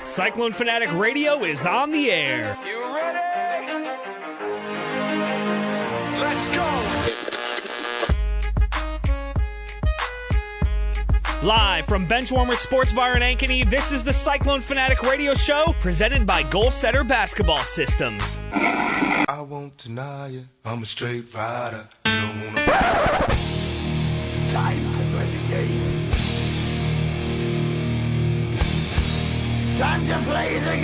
Cyclone Fanatic Radio is on the air. You ready? Let's go. Live from Benchwarmers Sports Bar in Ankeny, this is the Cyclone Fanatic Radio Show, presented by Goal Setter Basketball Systems. I won't deny it, I'm a straight rider. You don't wanna ride. It's time to play the game. Time to play the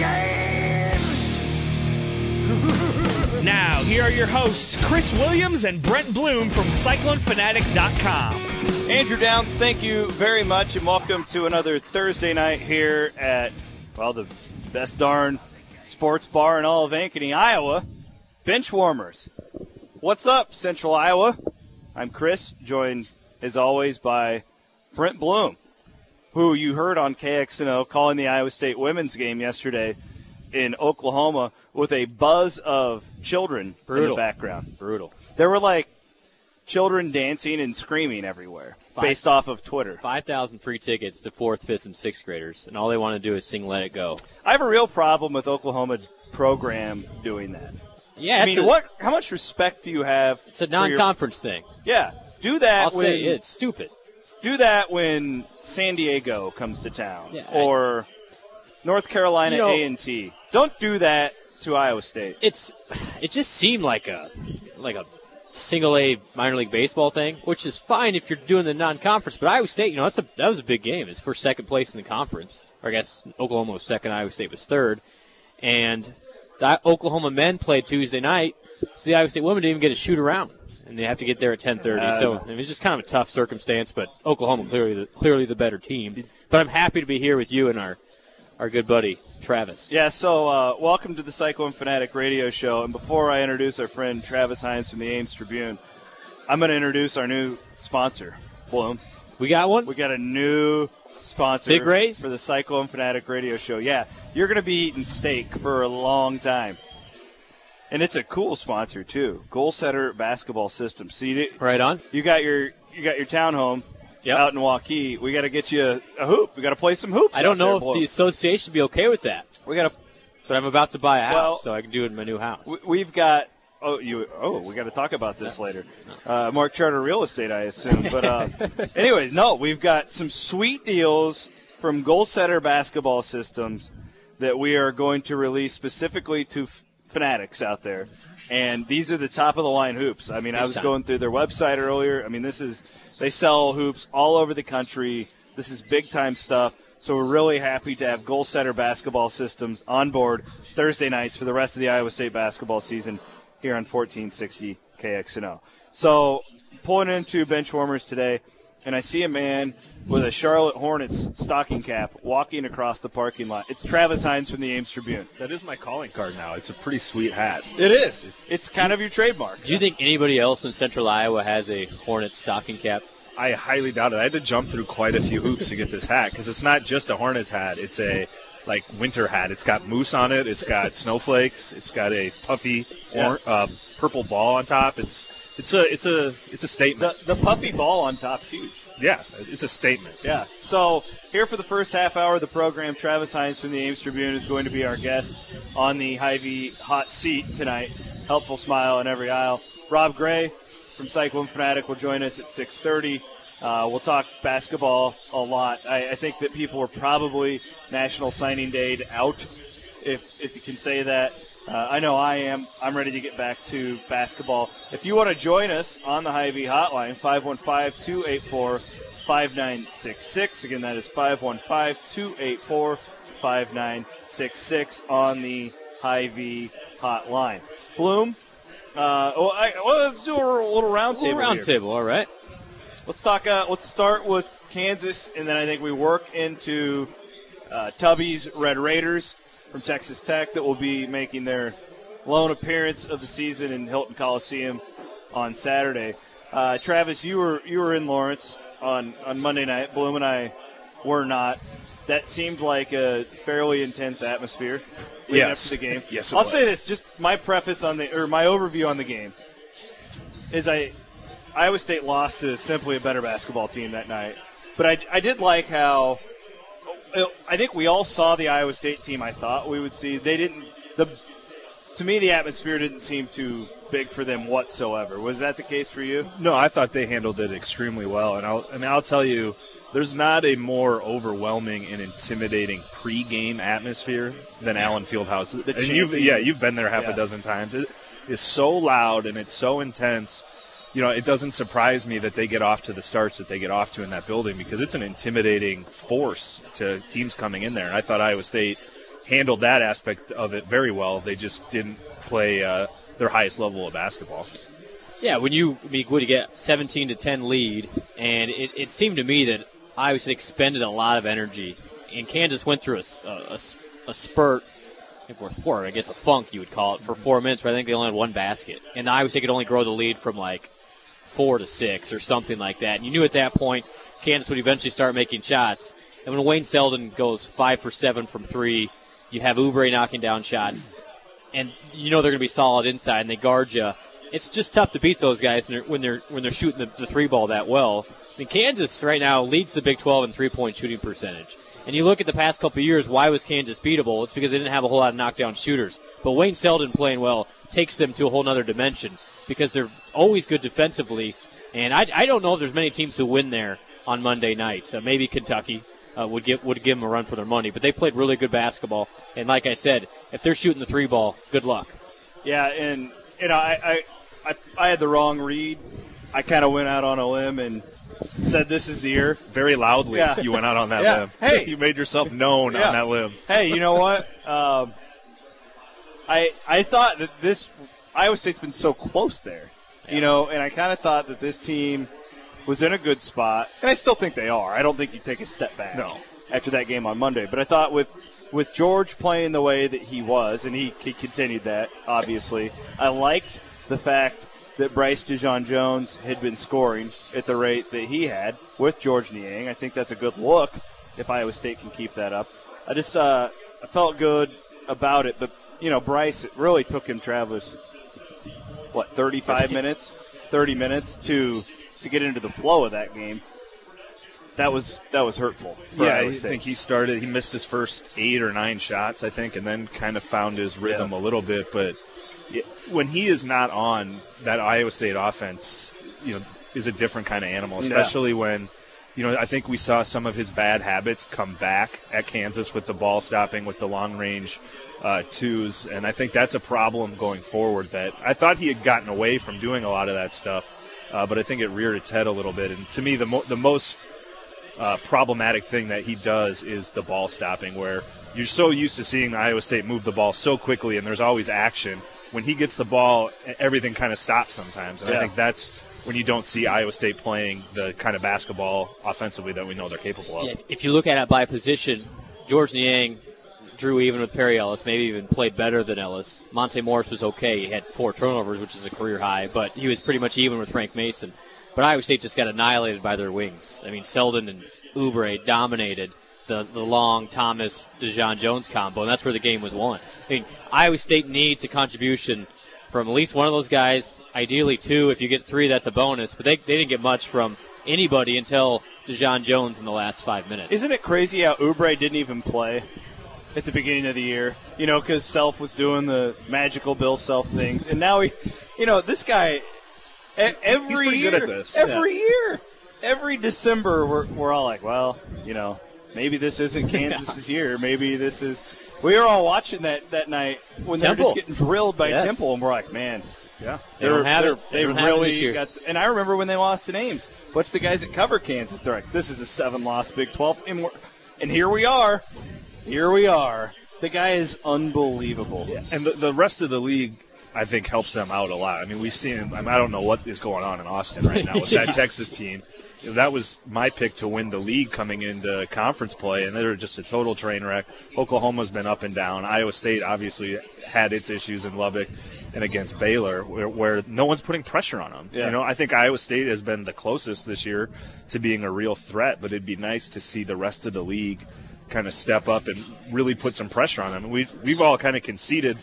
game. Now, here are your hosts, Chris Williams and Brent Bloom from CycloneFanatic.com. Andrew Downs, thank you very much, and welcome to another Thursday night here at, well, the best darn sports bar in all of Ankeny, Iowa, Benchwarmers. What's up, Central Iowa? I'm Chris, joined, as always, by Brent Bloom, who you heard on KXNO calling the Iowa State women's game yesterday in Oklahoma with a buzz of children in the background. Brutal. There were, like, children dancing and screaming everywhere based off of Twitter. 5,000 free tickets to 4th, 5th, and 6th graders, and all they want to do is sing Let It Go. I have a real problem with Oklahoma program doing that. Yeah, I mean, how much respect do you have? It's a non-conference thing. Yeah, do that. I'll say it's stupid. Do that when San Diego comes to town, yeah, or North Carolina A&T. Don't do that to Iowa State. It just seemed like a single A minor league baseball thing, which is fine if you're doing the non-conference. But Iowa State, that was a big game. It's for second place in the conference. Or I guess Oklahoma was second, Iowa State was third, and the Oklahoma men played Tuesday night, so the Iowa State women didn't even get to shoot around, and they have to get there at 10:30. So it was just kind of a tough circumstance. But Oklahoma clearly the better team. But I'm happy to be here with you and our good buddy Travis. Yeah, so welcome to the Cyclone Fanatic Radio Show. And before I introduce our friend Travis Hines from the Ames Tribune, I'm going to introduce our new sponsor, Bloom. We got one? We got a new sponsor. Big raise? For the Cyclone Fanatic Radio Show. Yeah, you're going to be eating steak for a long time. And it's a cool sponsor, too. Goal Setter Basketball Systems. So right on. You got your townhome. Yep. Out in Waukee, we got to get you a hoop. We got to play some hoops. I don't know if the association would be okay with that. But I'm about to buy a house, so I can do it in my new house. We've got we got to talk about this later. Mark Charter Real Estate, I assume. But anyways, no, we've got some sweet deals from Goal Setter Basketball Systems that we are going to release specifically to fanatics out there, and these are the top of the line hoops. I mean, I was going through their website earlier. I mean, they sell hoops all over the country. This is big time stuff. So we're really happy to have Goal Setter Basketball Systems on board Thursday nights for the rest of the Iowa State basketball season here on 1460 KXNO. So pulling into Benchwarmers today, and I see a man with a Charlotte Hornets stocking cap walking across the parking lot. It's Travis Hines from the Ames Tribune. That is my calling card now. It's a pretty sweet hat. It is. It's kind of your trademark. Do you think anybody else in Central Iowa has a Hornets stocking cap? I highly doubt it. I had to jump through quite a few hoops to get this hat because it's not just a Hornets hat. It's a winter hat. It's got moose on it. It's got snowflakes. It's got a puffy purple ball on top. It's a statement. The puffy ball on top's huge. Yeah, it's a statement. Yeah. So here for the first half hour of the program, Travis Hines from the Ames Tribune is going to be our guest on the Hy-Vee hot seat tonight. Helpful smile in every aisle. Rob Gray from Cyclone Fanatic will join us at 6:30. We'll talk basketball a lot. I think that people are probably National Signing Day out, if you can say that. I know I am. I'm ready to get back to basketball. If you want to join us on the Hy-Vee hotline, 515-284-5966. Again, that is 515-284-5966 on the Hy-Vee hotline. Bloom, let's do a little roundtable. Roundtable, all right. Let's talk. Let's start with Kansas, and then I think we work into Tubby's Red Raiders from Texas Tech that will be making their lone appearance of the season in Hilton Coliseum on Saturday. Travis, you were in Lawrence on Monday night. Bloom and I were not. That seemed like a fairly intense atmosphere leading up to the game. Yes, I'll say this: just my preface my overview on the game is Iowa State lost to simply a better basketball team that night. But I did like how I think we all saw the Iowa State team I thought we would see. They didn't. To me, the atmosphere didn't seem too big for them whatsoever. Was that the case for you? No, I thought they handled it extremely well. And I'll tell you, there's not a more overwhelming and intimidating pregame atmosphere than Allen Fieldhouse. And you've been there half a dozen times. It is so loud and it's so intense. It doesn't surprise me that they get off to the starts that they get off to in that building because it's an intimidating force to teams coming in there. And I thought Iowa State handled that aspect of it very well. They just didn't play their highest level of basketball. Yeah, when you get 17-10 lead, and it seemed to me that Iowa State expended a lot of energy, and Kansas went through a spurt, I guess a funk you would call it, for 4 minutes where I think they only had one basket, and Iowa State could only grow the lead from 4 to 6 or something like that. And you knew at that point Kansas would eventually start making shots. And when Wayne Selden goes 5 for 7 from 3, you have Oubre knocking down shots, and they're going to be solid inside, and they guard you. It's just tough to beat those guys when they're shooting the three ball that well. I mean, Kansas right now leads the Big 12 in three-point shooting percentage. And you look at the past couple of years, why was Kansas beatable? It's because they didn't have a whole lot of knockdown shooters. But Wayne Selden playing well takes them to a whole other dimension because they're always good defensively. And I don't know if there's many teams who win there on Monday night. Maybe Kentucky would give them a run for their money. But they played really good basketball. And like I said, if they're shooting the three ball, good luck. Yeah, and I had the wrong read. I kind of went out on a limb and said this is the year. Very loudly, you went out on that limb. Hey, you made yourself known on that limb. Hey, you know what? I thought that this Iowa State's been so close there, and I kind of thought that this team was in a good spot, and I still think they are. I don't think you take a step back after that game on Monday, but I thought with George playing the way that he was, and he continued that, obviously, I liked the fact that Bryce Dijon-Jones had been scoring at the rate that he had with George Niang. I think that's a good look if Iowa State can keep that up. I just I felt good about it, but, Bryce, it really took him, Travelers, 30 minutes to get into the flow of that game. That was hurtful for Iowa State. I think he missed his first 8 or 9 shots, I think, and then kind of found his rhythm a little bit, but when he is not on, that Iowa State offense, is a different kind of animal, especially when, I think we saw some of his bad habits come back at Kansas with the ball stopping, with the long-range twos, and I think that's a problem going forward that I thought he had gotten away from doing a lot of that stuff, but I think it reared its head a little bit. And to me, the most problematic thing that he does is the ball stopping, where you're so used to seeing Iowa State move the ball so quickly and there's always action. When he gets the ball, everything kind of stops sometimes. And I think that's when you don't see Iowa State playing the kind of basketball offensively that we know they're capable of. Yeah, if you look at it by position, George Niang drew even with Perry Ellis, maybe even played better than Ellis. Monte Morris was okay. He had 4 turnovers, which is a career high, but he was pretty much even with Frank Mason. But Iowa State just got annihilated by their wings. I mean, Selden and Oubre dominated the long Thomas Dijon-Jones combo, and that's where the game was won. I mean, Iowa State needs a contribution from at least one of those guys, ideally 2. If you get 3, that's a bonus. But they didn't get much from anybody until Dijon-Jones in the last 5 minutes. Isn't it crazy how Oubre didn't even play at the beginning of the year? Because Self was doing the magical Bill Self things. And now this guy, every year, good at this. Every December, we're all like, well, maybe this isn't Kansas's year. Maybe this is. We were all watching that night when they're just getting drilled by Temple, and we're like, man, they don't have it. They really got. And I remember when they lost to Ames. What's the guys that cover Kansas? They're like, this is a 7-loss Big 12, and here we are. The guy is unbelievable. Yeah. And the rest of the league, I think, helps them out a lot. I mean, we've seen. I don't know what is going on in Austin right now with that Texas team. That was my pick to win the league coming into conference play, and they're just a total train wreck. Oklahoma's been up and down. Iowa State obviously had its issues in Lubbock and against Baylor, where no one's putting pressure on them. Yeah. I think Iowa State has been the closest this year to being a real threat, but it'd be nice to see the rest of the league kind of step up and really put some pressure on them. We've all kind of conceded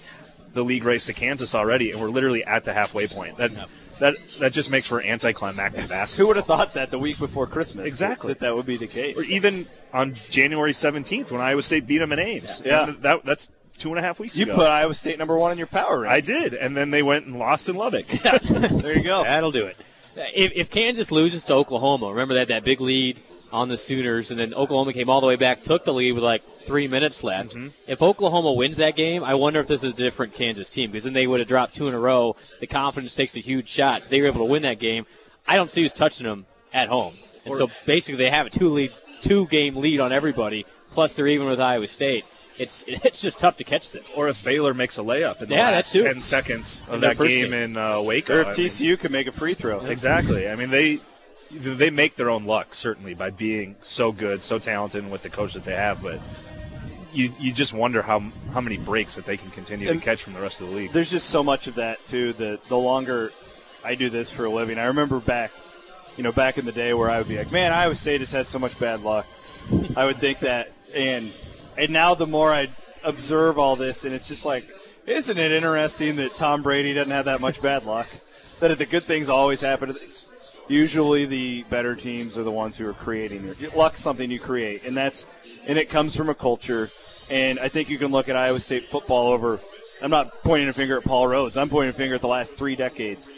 the league race to Kansas already, and we're literally at the halfway point. That just makes for anticlimactic basketball. Who would have thought that the week before Christmas? Exactly. That would be the case. Or even on January 17th when Iowa State beat them in Ames. Yeah. That's 2.5 weeks You ago. put Iowa State number 1 in your power rank. I did, and then they went and lost in Lubbock. There you go. That'll do it. If Kansas loses to Oklahoma, remember that big lead on the Sooners, and then Oklahoma came all the way back, took the lead with like 3 minutes left. Mm-hmm. If Oklahoma wins that game, I wonder if this is a different Kansas team, because then they would have dropped 2 in a row. The confidence takes a huge shot. They were able to win that game. I don't see who's touching them at home. And so basically they have a 2-game lead on everybody, plus they're even with Iowa State. It's just tough to catch them. Or if Baylor makes a layup in the that's last too. 10 seconds of their that first game game. in Waco. Or if TCU can make a free throw. Exactly. I mean, they make their own luck, certainly, by being so good, so talented, and with the coach that they have. But you just wonder how many breaks that they can continue to catch from the rest of the league. There's just so much of that, too, that the longer I do this for a living. I remember back in the day where I would be like, man, Iowa State just has so much bad luck. I would think that. And now the more I observe all this, and it's just like, isn't it interesting that Tom Brady doesn't have that much bad luck? That the good things always happen. Usually the better teams are the ones who are creating it. Luck's something you create, and it comes from a culture. And I think you can look at Iowa State football over. I'm not pointing a finger at Paul Rhodes. I'm pointing a finger at the last 3 decades.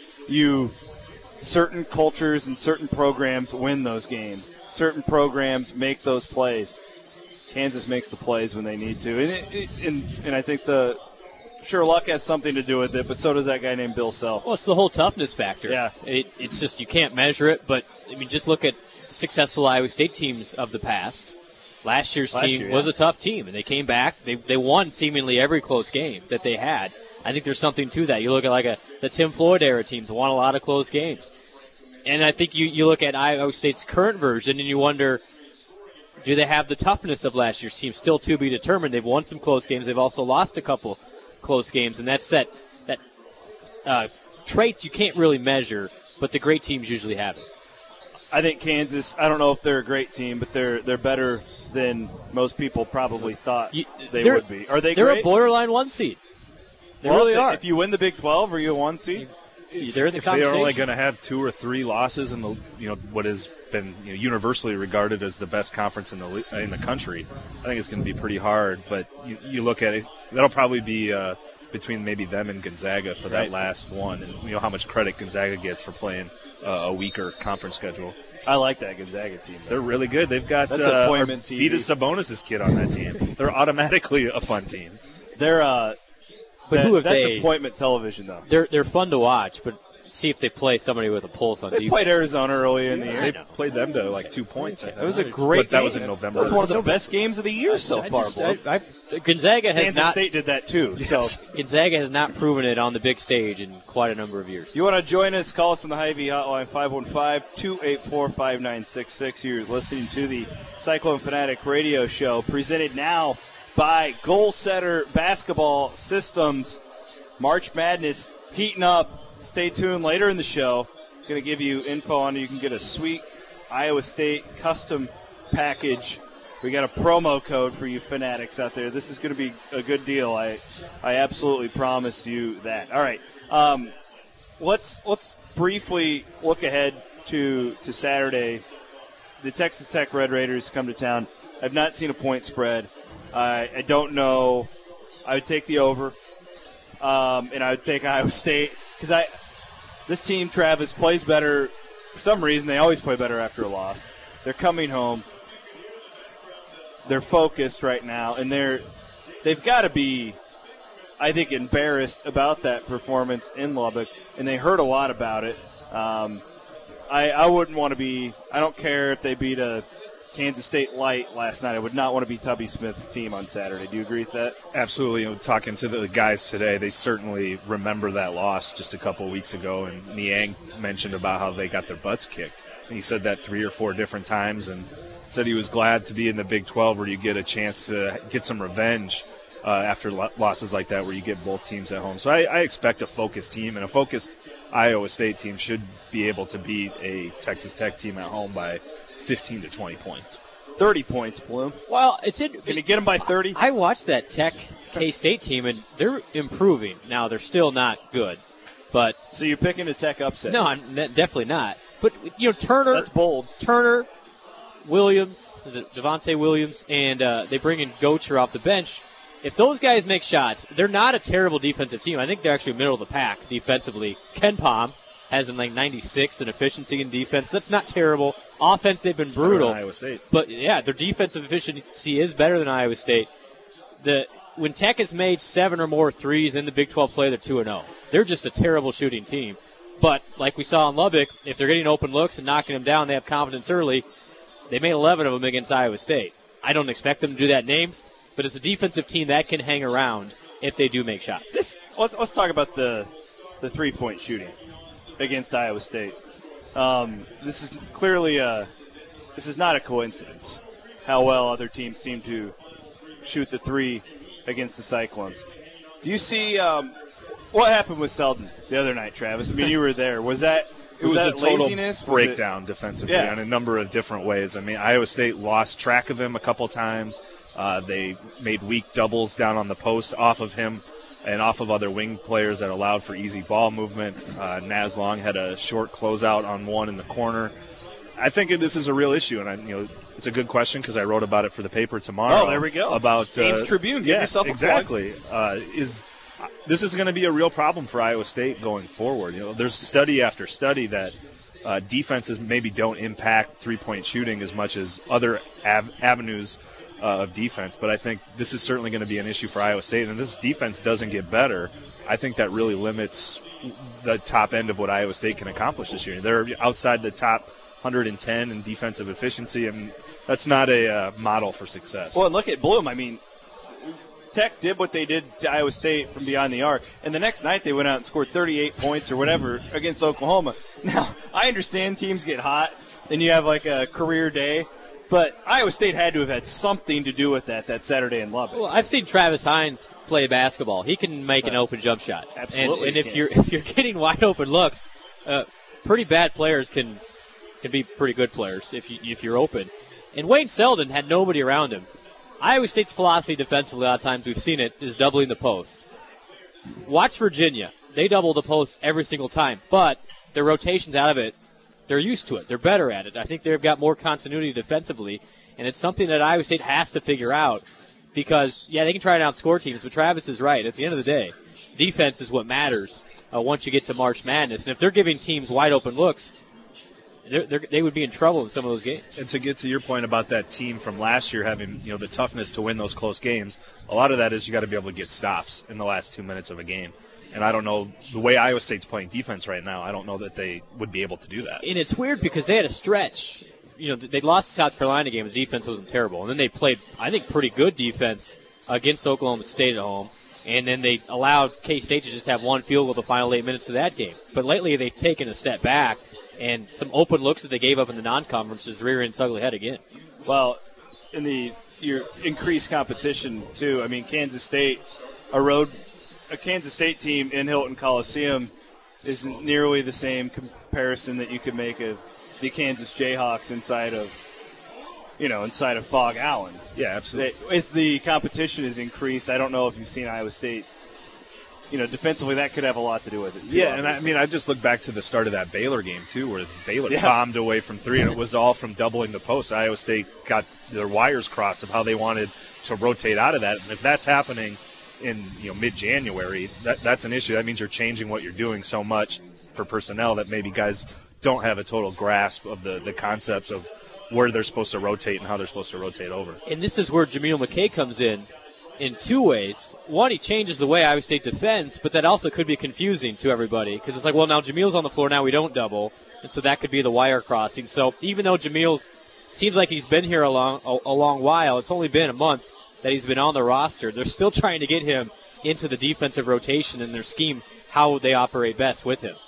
Certain cultures and certain programs win those games. Certain programs make those plays. Kansas makes the plays when they need to, and I think sure, luck has something to do with it, but so does that guy named Bill Self. Well, it's the whole toughness factor. Yeah. It's just you can't measure it, but, I mean, just look at successful Iowa State teams of the past. Last year's team was a tough team, and they came back. They won seemingly every close game that they had. I think there's something to that. You look at the Tim Floyd era teams won a lot of close games. And I think you look at Iowa State's current version, and you wonder, do they have the toughness of last year's team? Still to be determined. They've won some close games. They've also lost a couple close games, and that's that traits you can't really measure, but the great teams usually have it. I think Kansas, I don't know if they're a great team, but they're better than most people probably thought they would be. Are they They're great? a borderline 1 seed. They really are. If you win the Big 12, are you a 1 seed? They're in the If they're conversation. only going to have 2 or 3 losses in the what has been universally regarded as the best conference in the country, I think it's going to be pretty hard. But you look at it, that'll probably be between maybe them and Gonzaga for that last one, and how much credit Gonzaga gets for playing a weaker conference schedule. I like that Gonzaga team. They're really good. They've got That's appointment TV. Arvydas Sabonis' kid on that team. They're automatically a fun team. They're who have that's they? appointment television, though. They're fun to watch, but see if they play somebody with a pulse on They defense. played Arizona early in the year. They played them to like 2 points. I think. It was a great But that game. was in November. That was one of the best games of the year so far. Gonzaga has Kansas not. State did that too. So Gonzaga has not proven it on the big stage in quite a number of years. you want to join us, call us on the Hy-Vee hotline 515-284-5966. You're listening to the Cyclone Fanatic radio show, presented now by Goal Setter Basketball Systems. March Madness heating up. Stay tuned later in the show. Going to give you info on it. You can get a sweet Iowa State custom package. We got a promo code for you fanatics out there. This is going to be a good deal. I absolutely promise you that. All right. Let's briefly look ahead to Saturday. The Texas Tech Red Raiders come to town. I've not seen a point spread. I don't know. I would take the over. And I would take Iowa State because this team, Travis, plays better. For some reason, they always play better after a loss. They're coming home. They're focused right now, and they've got to be, I think, embarrassed about that performance in Lubbock, and they heard a lot about it. I wouldn't want to be. I don't care if they beat a Kansas State light last night. I would not want to be Tubby Smith's team on Saturday. Do you agree with that? Absolutely. Talking to the guys today, they certainly remember that loss just a couple of weeks ago, and Niang mentioned about how they got their butts kicked. And he said that 3 or 4 different times, and said he was glad to be in the Big 12 where you get a chance to get some revenge after losses like that where you get both teams at home. So I expect a focused team, and a focused Iowa State team should be able to beat a Texas Tech team at home by 15 to 20 points. 30 points, Bloom. Well, Can you get them by 30? I watched that Tech K-State team, and they're improving. Now, they're still not good. But so you're picking a Tech upset? No, I'm definitely not. But, Turner. That's bold. Turner, Williams, is it Devontae Williams, and they bring in Gocher off the bench. If those guys make shots, they're not a terrible defensive team. I think they're actually middle of the pack defensively. Ken Pom has them 96 in efficiency in defense. That's not terrible. Offense, they've been brutal. Better than Iowa State. But, yeah, their defensive efficiency is better than Iowa State. When Tech has made 7 or more threes in the Big 12 play, they're 2-0. They're just a terrible shooting team. But, like we saw in Lubbock, if they're getting open looks and knocking them down, they have confidence early. They made 11 of them against Iowa State. I don't expect them to do that in names, but it's a defensive team that can hang around if they do make shots. Let's talk about the 3-point shooting against Iowa State. This is clearly this is not a coincidence how well other teams seem to shoot the 3 against the Cyclones. Do you see what happened with Selden the other night, Travis? I mean, you were there. Was that a total laziness? breakdown defensively on a number of different ways. I mean, Iowa State lost track of him a couple times. They made weak doubles down on the post off of him and off of other wing players that allowed for easy ball movement. Naz Long had a short closeout on one in the corner. I think this is a real issue, and it's a good question because I wrote about it for the paper tomorrow. Oh, there we go. About Ames Tribune. Give yourself a plug. Exactly. This is going to be a real problem for Iowa State going forward. There's study after study that defenses maybe don't impact three-point shooting as much as other avenues of defense. But I think this is certainly going to be an issue for Iowa State. And if this defense doesn't get better, I think that really limits the top end of what Iowa State can accomplish this year. They're outside the top 110 in defensive efficiency, and that's not a model for success. Well, and look at Bloom. I mean, Tech did what they did to Iowa State from beyond the arc, and the next night they went out and scored 38 points or whatever against Oklahoma. Now, I understand teams get hot and you have like a career day, but Iowa State had to have had something to do with that Saturday in Lubbock. Well, I've seen Travis Hines play basketball. He can make an open jump shot. Absolutely. And if you're getting wide open looks, pretty bad players can be pretty good players if you're open. And Wayne Selden had nobody around him. Iowa State's philosophy defensively, a lot of times we've seen it, is doubling the post. Watch Virginia. They double the post every single time, but their rotations out of it, they're used to it. They're better at it. I think they've got more continuity defensively, and it's something that Iowa State has to figure out because, yeah, they can try and outscore teams, but Travis is right. At the end of the day, defense is what matters once you get to March Madness. And if they're giving teams wide open looks, they would be in trouble in some of those games. And to get to your point about that team from last year having the toughness to win those close games, a lot of that is you got to be able to get stops in the last 2 minutes of a game. And I don't know, the way Iowa State's playing defense right now, I don't know that they would be able to do that. And it's weird because they had a stretch. They lost the South Carolina game. The defense wasn't terrible. And then they played, I think, pretty good defense against Oklahoma State at home. And then they allowed K-State to just have one field goal the final 8 minutes of that game. But lately they've taken a step back. And some open looks that they gave up in the non-conference is rearing its ugly head again. Well, in your increased competition, too, I mean, Kansas State, a Kansas State team in Hilton Coliseum isn't nearly the same comparison that you could make of the Kansas Jayhawks inside of Fog Allen. Yeah, absolutely. As the competition is increased, I don't know if you've seen Iowa State. Defensively, that could have a lot to do with it, too. Yeah, obviously. And I just look back to the start of that Baylor game, too, where Baylor bombed away from three, and it was all from doubling the post. Iowa State got their wires crossed of how they wanted to rotate out of that. And if that's happening in mid-January, that's an issue. That means you're changing what you're doing so much for personnel that maybe guys don't have a total grasp of the concepts of where they're supposed to rotate and how they're supposed to rotate over. And this is where Jameel McKay comes in two ways. One, he changes the way Iowa State defends, but that also could be confusing to everybody because it's like, well, now Jameel's on the floor, now we don't double, and so that could be the wire crossing. So even though Jameel's seems like he's been here a long while, it's only been a month that he's been on the roster, they're still trying to get him into the defensive rotation and their scheme, how they operate best with him.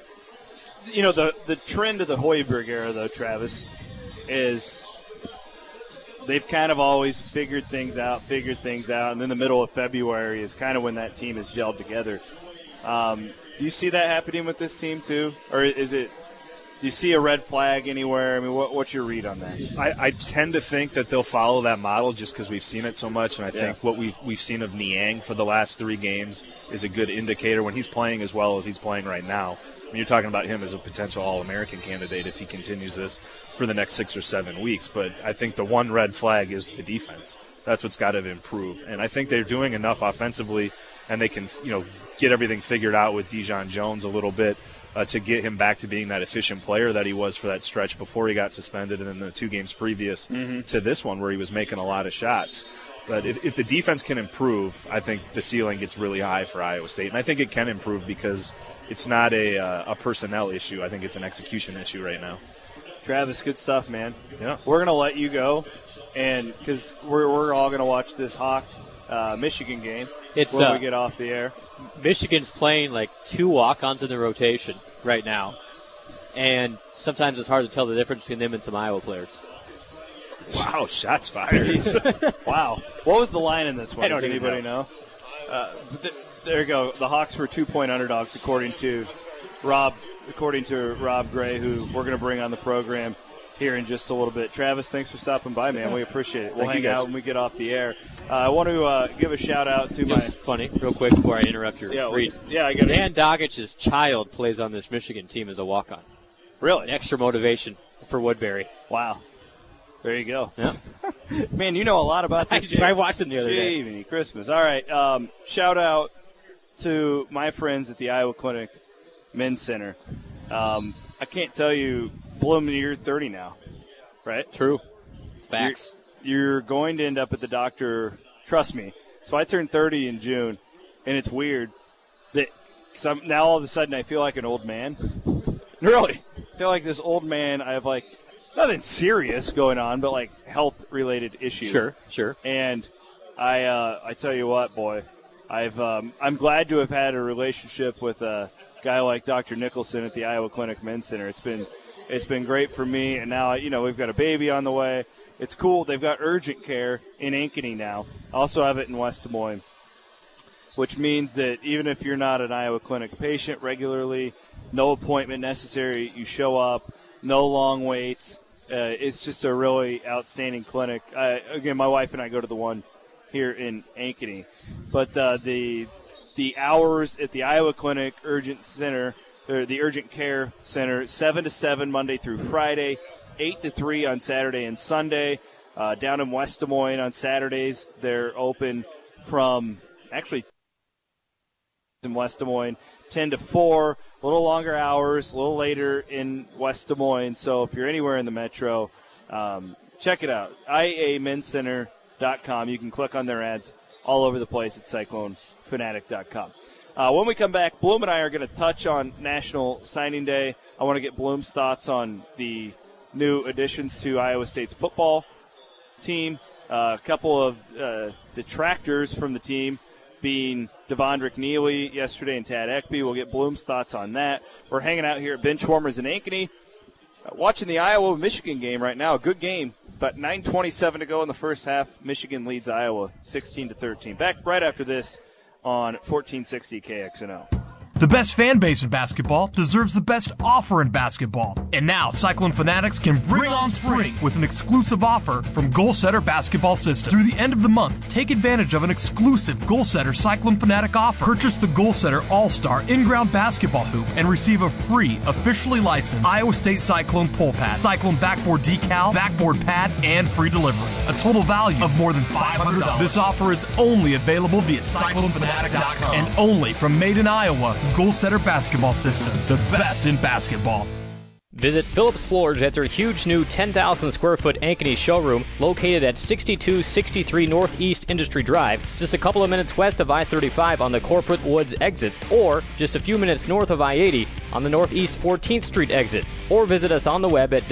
The trend of the Hoiberg era, though, Travis, is they've kind of always figured things out, and then the middle of February is kind of when that team is gelled together. Do you see that happening with this team, too? Or is it Do you see a red flag anywhere? I mean, what's your read on that? I tend to think that they'll follow that model just because we've seen it so much, and I think what we've seen of Niang for the last 3 games is a good indicator when he's playing as well as he's playing right now. I mean, you're talking about him as a potential All-American candidate if he continues this for the next 6 or 7 weeks. But I think the one red flag is the defense. That's what's got to improve. And I think they're doing enough offensively, and they can, get everything figured out with Dijon Jones a little bit to get him back to being that efficient player that he was for that stretch before he got suspended and then the 2 games previous to this one where he was making a lot of shots. But if the defense can improve, I think the ceiling gets really high for Iowa State. And I think it can improve because it's not a personnel issue. I think it's an execution issue right now. Travis, good stuff, man. Yeah. We're going to let you go, and because we're all going to watch this Hawk Michigan game when we get off the air. Michigan's playing like 2 walk-ons in the rotation right now, and sometimes it's hard to tell the difference between them and some Iowa players. Wow, shots fired. Wow. What was the line in this one? I don't Does anybody know? There you go. The Hawks were 2-point underdogs according to Rob Gray, who we're going to bring on the program here in just a little bit. Travis, thanks for stopping by, man. We appreciate it. We'll hang out when we get off the air. I want to give a shout-out to Just funny, real quick before I interrupt your read. I got Dan Doggich's child plays on this Michigan team as a walk-on. Really? Extra motivation for Woodbury. Wow. There you go. Yeah. Man, you know a lot about this. I watched him the other day. Jiminy Christmas. All right. Shout-out to my friends at the Iowa Clinic Men's Center. I can't tell you, Bloom, you're 30 now, right? True. Facts. You're going to end up at the doctor, trust me. So I turned 30 in June, and it's weird that because now all of a sudden I feel like an old man. Really. I feel like this old man. I have like nothing serious going on, but like health-related issues. Sure. And I tell you what, boy, I'm glad to have had a relationship with a guy like Dr. Nicholson at the Iowa Clinic Men's Center. It's been great for me, and now we've got a baby on the way. It's cool. They've got urgent care in Ankeny now. Also have it in West Des Moines, which means that even if you're not an Iowa Clinic patient regularly, no appointment necessary. You show up, no long waits. It's just a really outstanding clinic. Again, my wife and I go to the one here in Ankeny, but the hours at the Iowa Clinic Urgent Center, or the Urgent Care Center, 7 to 7 Monday through Friday, 8 to 3 on Saturday and Sunday. Down in West Des Moines on Saturdays, they're open from in West Des Moines, 10 to 4, a little longer hours, a little later in West Des Moines. So if you're anywhere in the metro, check it out, iamenscenter.com. You can click on their ads all over the place at CycloneFanatic.com. When we come back, Bloom and I are going to touch on National Signing Day. I want to get Bloom's thoughts on the new additions to Iowa State's football team. A couple of detractors from the team being Devondrick Neely yesterday and Tad Ekby. We'll get Bloom's thoughts on that. We're hanging out here at Benchwarmers in Ankeny, watching the Iowa-Michigan game right now. A good game. About 9:27 to go in the first half. Michigan leads Iowa 16-13. Back right after this on 1460 KXNO. The best fan base in basketball deserves the best offer in basketball. And now, Cyclone Fanatics can bring on spring with an exclusive offer from Goal Setter Basketball Systems. Through the end of the month, take advantage of an exclusive Goal Setter Cyclone Fanatic offer. Purchase the Goal Setter All-Star in-ground basketball hoop and receive a free, officially licensed Iowa State Cyclone pull pad, Cyclone backboard decal, backboard pad, and free delivery. A total value of more than $500. This offer is only available via CycloneFanatic.com and only from Made in Iowa. Goal Setter Basketball Systems, the best in basketball. Visit Phillips Floors at their huge new 10,000 square foot Ankeny showroom located at 6263 Northeast Industry Drive, just a couple of minutes west of I-35 on the Corporate Woods exit, or just a few minutes north of I-80 on the Northeast 14th Street exit, or visit us on the web at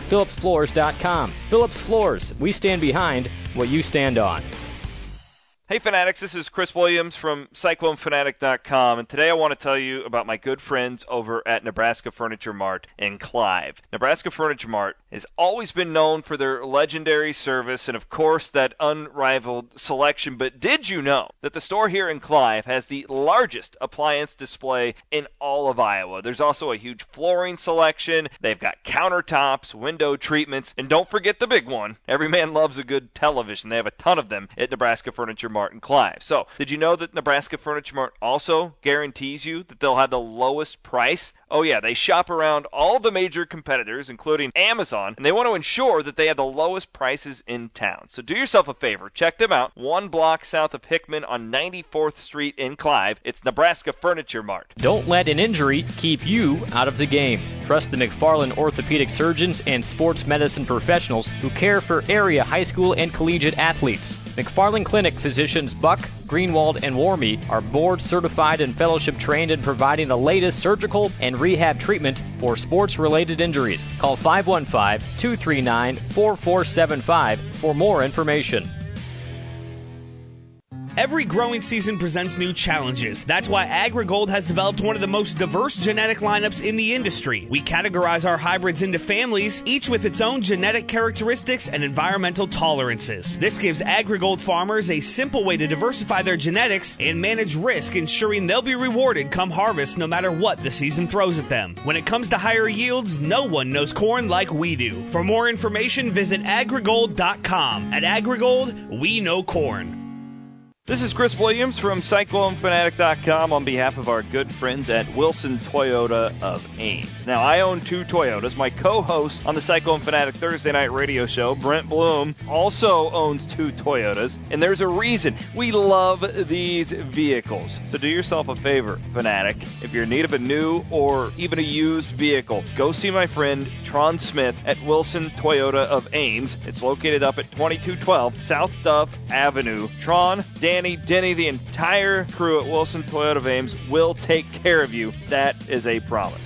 www.phillipsfloors.com. Phillips Floors, we stand behind what you stand on. Hey, Fanatics, this is Chris Williams from CycloneFanatic.com, and today I want to tell you about my good friends over at Nebraska Furniture Mart in Clive. Nebraska Furniture Mart has always been known for their legendary service and, of course, that unrivaled selection, but did you know that the store here in Clive has the largest appliance display in all of Iowa? There's also a huge flooring selection. They've got countertops, window treatments, and don't forget the big one. Every man loves a good television. They have a ton of them at Nebraska Furniture Mart in Clive. So, did you know that Nebraska Furniture Mart also guarantees you that they'll have the lowest price? Oh yeah, they shop around all the major competitors, including Amazon, and they want to ensure that they have the lowest prices in town. So do yourself a favor, check them out. 1 block south of Hickman on 94th Street in Clive. It's Nebraska Furniture Mart. Don't let an injury keep you out of the game. Trust the McFarland orthopedic surgeons and sports medicine professionals who care for area high school and collegiate athletes. McFarland Clinic physicians Buck, Greenwald, and Warmy are board certified and fellowship trained in providing the latest surgical and rehab treatment for sports-related injuries. Call 515-239-4475 for more information. Every growing season presents new challenges. That's why AgriGold has developed one of the most diverse genetic lineups in the industry. We categorize our hybrids into families, each with its own genetic characteristics and environmental tolerances. This gives AgriGold farmers a simple way to diversify their genetics and manage risk, ensuring they'll be rewarded come harvest no matter what the season throws at them. When it comes to higher yields, no one knows corn like we do. For more information, visit agrigold.com. At AgriGold, we know corn. This is Chris Williams from CycloneFanatic.com on behalf of our good friends at Wilson Toyota of Ames. Now, I own 2 Toyotas. My co-host on the Cyclone Fanatic Thursday night radio show, Brent Bloom, also owns 2 Toyotas, and there's a reason. We love these vehicles. So do yourself a favor, Fanatic. If you're in need of a new or even a used vehicle, go see my friend Tron Smith at Wilson Toyota of Ames. It's located up at 2212 South Duff Avenue. Tron, Danny, Denny, the entire crew at Wilson Toyota of Ames will take care of you. That is a promise.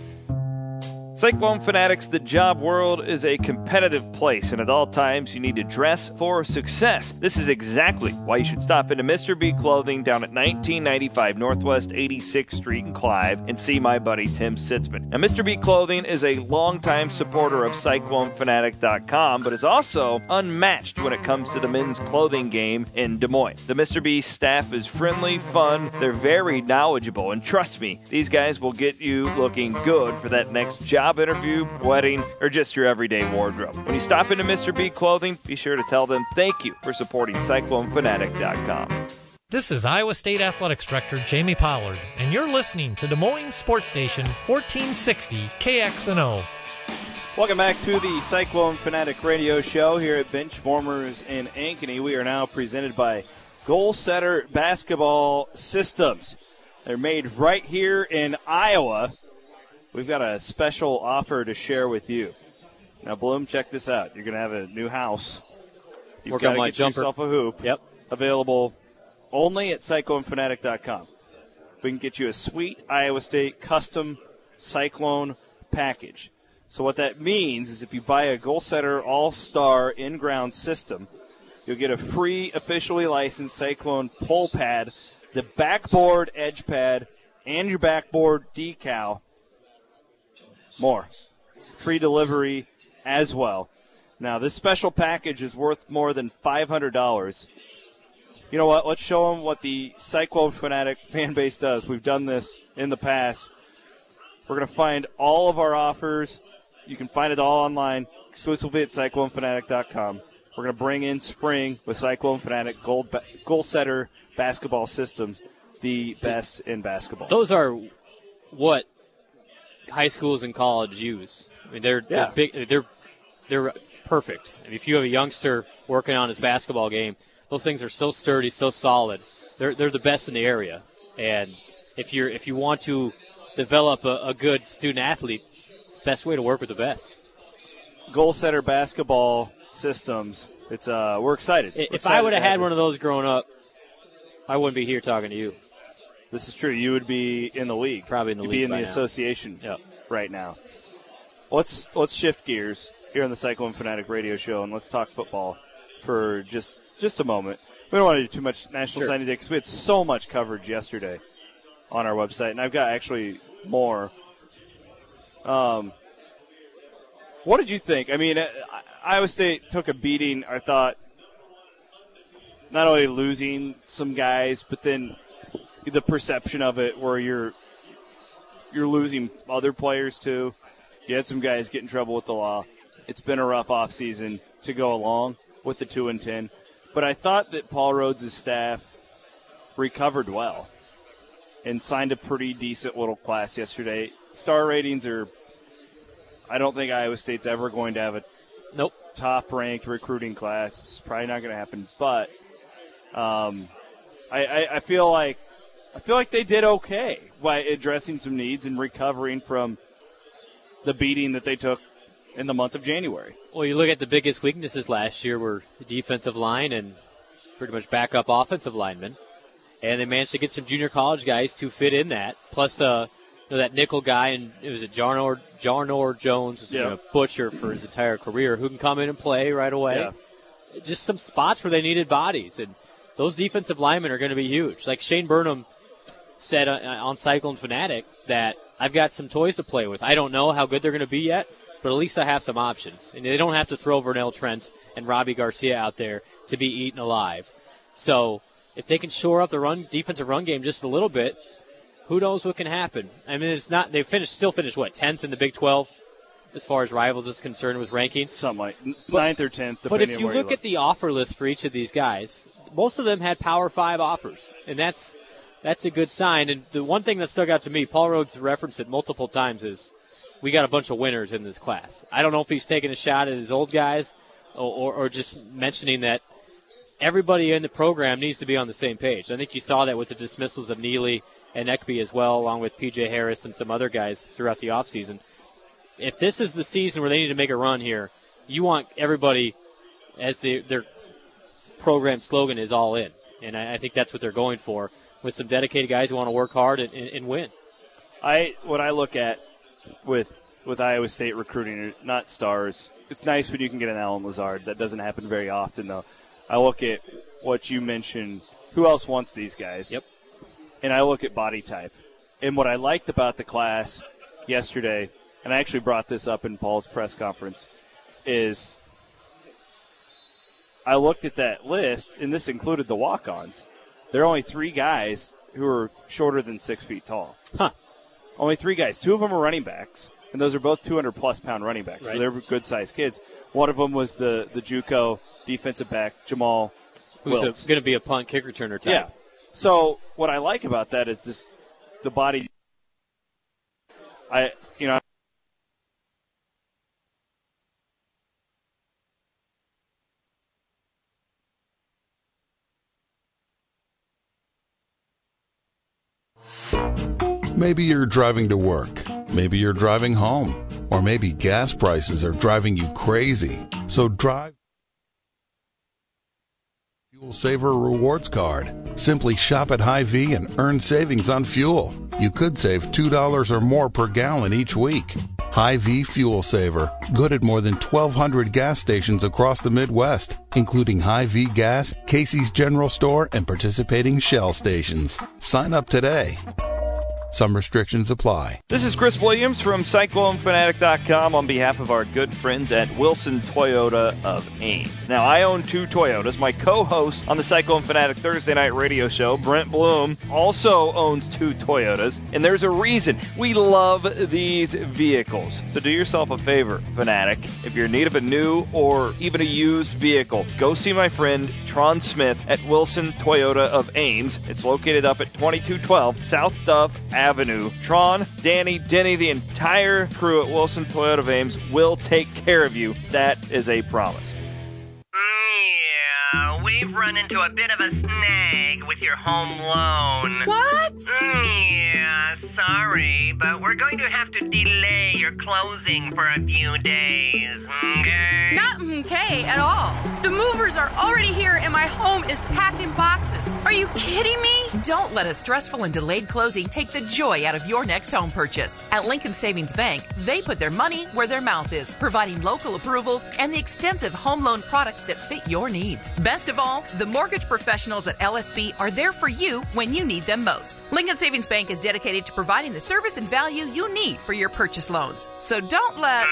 Cyclone Fanatics, the job world is a competitive place, and at all times you need to dress for success. This is exactly why you should stop into Mr. B Clothing down at 1995 Northwest 86th Street in Clive and see my buddy Tim Sitzman. Now, Mr. B Clothing is a longtime supporter of CycloneFanatic.com, but is also unmatched when it comes to the men's clothing game in Des Moines. The Mr. B staff is friendly, fun, they're very knowledgeable, and trust me, these guys will get you looking good for that next job interview, wedding, or just your everyday wardrobe. When you stop into Mr. B Clothing, be sure to tell them thank you for supporting CycloneFanatic.com. This is Iowa State Athletics Director Jamie Pollard, and you're listening to Des Moines Sports Station 1460 KXNO. Welcome back to the Cyclone Fanatic Radio Show here at Benchwarmers in Ankeny. We are now presented by Goal Setter Basketball Systems. They're made right here in Iowa. We've got a special offer to share with you. Now, Bloom, check this out. You're going to have a new house. You've got to get yourself a hoop. Yep. Available only at CycloneFanatic.com. We can get you a sweet Iowa State custom Cyclone package. So what that means is if you buy a Goal Setter All-Star in-ground system, you'll get a free officially licensed Cyclone pole pad, the backboard edge pad, and your backboard decal. More. Free delivery as well. Now, this special package is worth more than $500. You know what? Let's show them what the Cyclone Fanatic fan base does. We've done this in the past. We're going to find all of our offers. You can find it all online, exclusively at CycloneFanatic.com. We're going to bring in spring with Cyclone Fanatic Goal Setter Basketball Systems, the best in basketball. Those are what high schools and college use. I mean, they're big. They're perfect. I mean, if you have a youngster working on his basketball game, those things are so sturdy, so solid. They're the best in the area. And if you want to develop a good student athlete, it's the best way to work with the best. Goal Setter Basketball Systems. It's we're excited. If I would have had one of those growing up, I wouldn't be here talking to you. This is true. You would be in the league. Probably in the You'd league. Be in the now. association right now. Let's shift gears here on the Cyclone Fanatic Radio Show, and let's talk football for just a moment. We don't want to do too much National Signing Day because we had so much coverage yesterday on our website, and I've got actually more. What did you think? I mean, Iowa State took a beating, I thought, not only losing some guys, but then the perception of it where you're losing other players too. You had some guys get in trouble with the law. It's been a rough offseason to go along with the 2-10. But I thought that Paul Rhodes' staff recovered well and signed a pretty decent little class yesterday. Star ratings are – I don't think Iowa State's ever going to have a top-ranked recruiting class. It's probably not going to happen. But I feel like they did okay by addressing some needs and recovering from the beating that they took in the month of January. Well, you look at the biggest weaknesses last year were the defensive line and pretty much backup offensive linemen. And they managed to get some junior college guys to fit in that. Plus, that nickel guy, and it was Jarnor Jones, who's been a butcher for his entire career, who can come in and play right away. Yeah. Just some spots where they needed bodies. And those defensive linemen are going to be huge. Like Shane Burnham said on Cyclone Fanatic that I've got some toys to play with. I don't know how good they're going to be yet, but at least I have some options. And they don't have to throw Vernell Trent and Robbie Garcia out there to be eaten alive. So if they can shore up the defensive run game just a little bit, who knows what can happen? I mean, it's not. They still finished 10th in the Big 12 as far as rivals is concerned with rankings. Something like 9th or 10th. But if you look at the offer list for each of these guys, most of them had Power 5 offers, and that's a good sign. And the one thing that stuck out to me, Paul Rhodes referenced it multiple times, is we got a bunch of winners in this class. I don't know if he's taking a shot at his old guys or just mentioning that everybody in the program needs to be on the same page. I think you saw that with the dismissals of Neely and Ekby as well, along with P.J. Harris and some other guys throughout the offseason. If this is the season where they need to make a run here, you want everybody, as their program slogan is, all in. And I think that's what they're going for, with some dedicated guys who want to work hard and win. What I look at with Iowa State recruiting, not stars, it's nice when you can get an Alan Lazard. That doesn't happen very often, though. I look at what you mentioned, who else wants these guys? Yep. And I look at body type. And what I liked about the class yesterday, and I actually brought this up in Paul's press conference, is I looked at that list, and this included the walk-ons. There are only 3 guys who are shorter than 6 feet tall. Huh. Only 3 guys. 2 of them are running backs, and those are both 200-plus pound running backs. Right. So they're good-sized kids. One of them was the JUCO defensive back, Jamal Wiltz. Who's going to be a punt kick returner type. Yeah. So what I like about that is the body. Maybe you're driving to work. Maybe you're driving home. Or maybe gas prices are driving you crazy. So drive Fuel Saver Rewards Card. Simply shop at Hy-Vee and earn savings on fuel. You could save $2 or more per gallon each week. Hy-Vee Fuel Saver. Good at more than 1,200 gas stations across the Midwest, including Hy-Vee Gas, Casey's General Store, and participating Shell stations. Sign up today. Some restrictions apply. This is Chris Williams from CycloneFanatic.com on behalf of our good friends at Wilson Toyota of Ames. Now, I own 2 Toyotas. My co-host on the Cyclone Fanatic Thursday night radio show, Brent Bloom, also owns 2 Toyotas. And there's a reason. We love these vehicles. So do yourself a favor, Fanatic. If you're in need of a new or even a used vehicle, go see my friend Tron Smith at Wilson Toyota of Ames. It's located up at 2212 South Dove Avenue. Tron, Danny, Denny, the entire crew at Wilson Toyota of Ames will take care of you. That is a promise. Yeah, we've run into a bit of a snag with your home loan. What? Yeah, sorry, but we're going to have to delay your closing for a few days, okay? Not okay at all. The movers are already here and my home is packed in boxes. Are you kidding me? Don't let a stressful and delayed closing take the joy out of your next home purchase. At Lincoln Savings Bank, they put their money where their mouth is, providing local approvals and the extensive home loan products that fit your needs. Best of all, the mortgage professionals at LSB are there for you when you need them most. Lincoln Savings Bank is dedicated to providing the service and value you need for your purchase loans. So don't let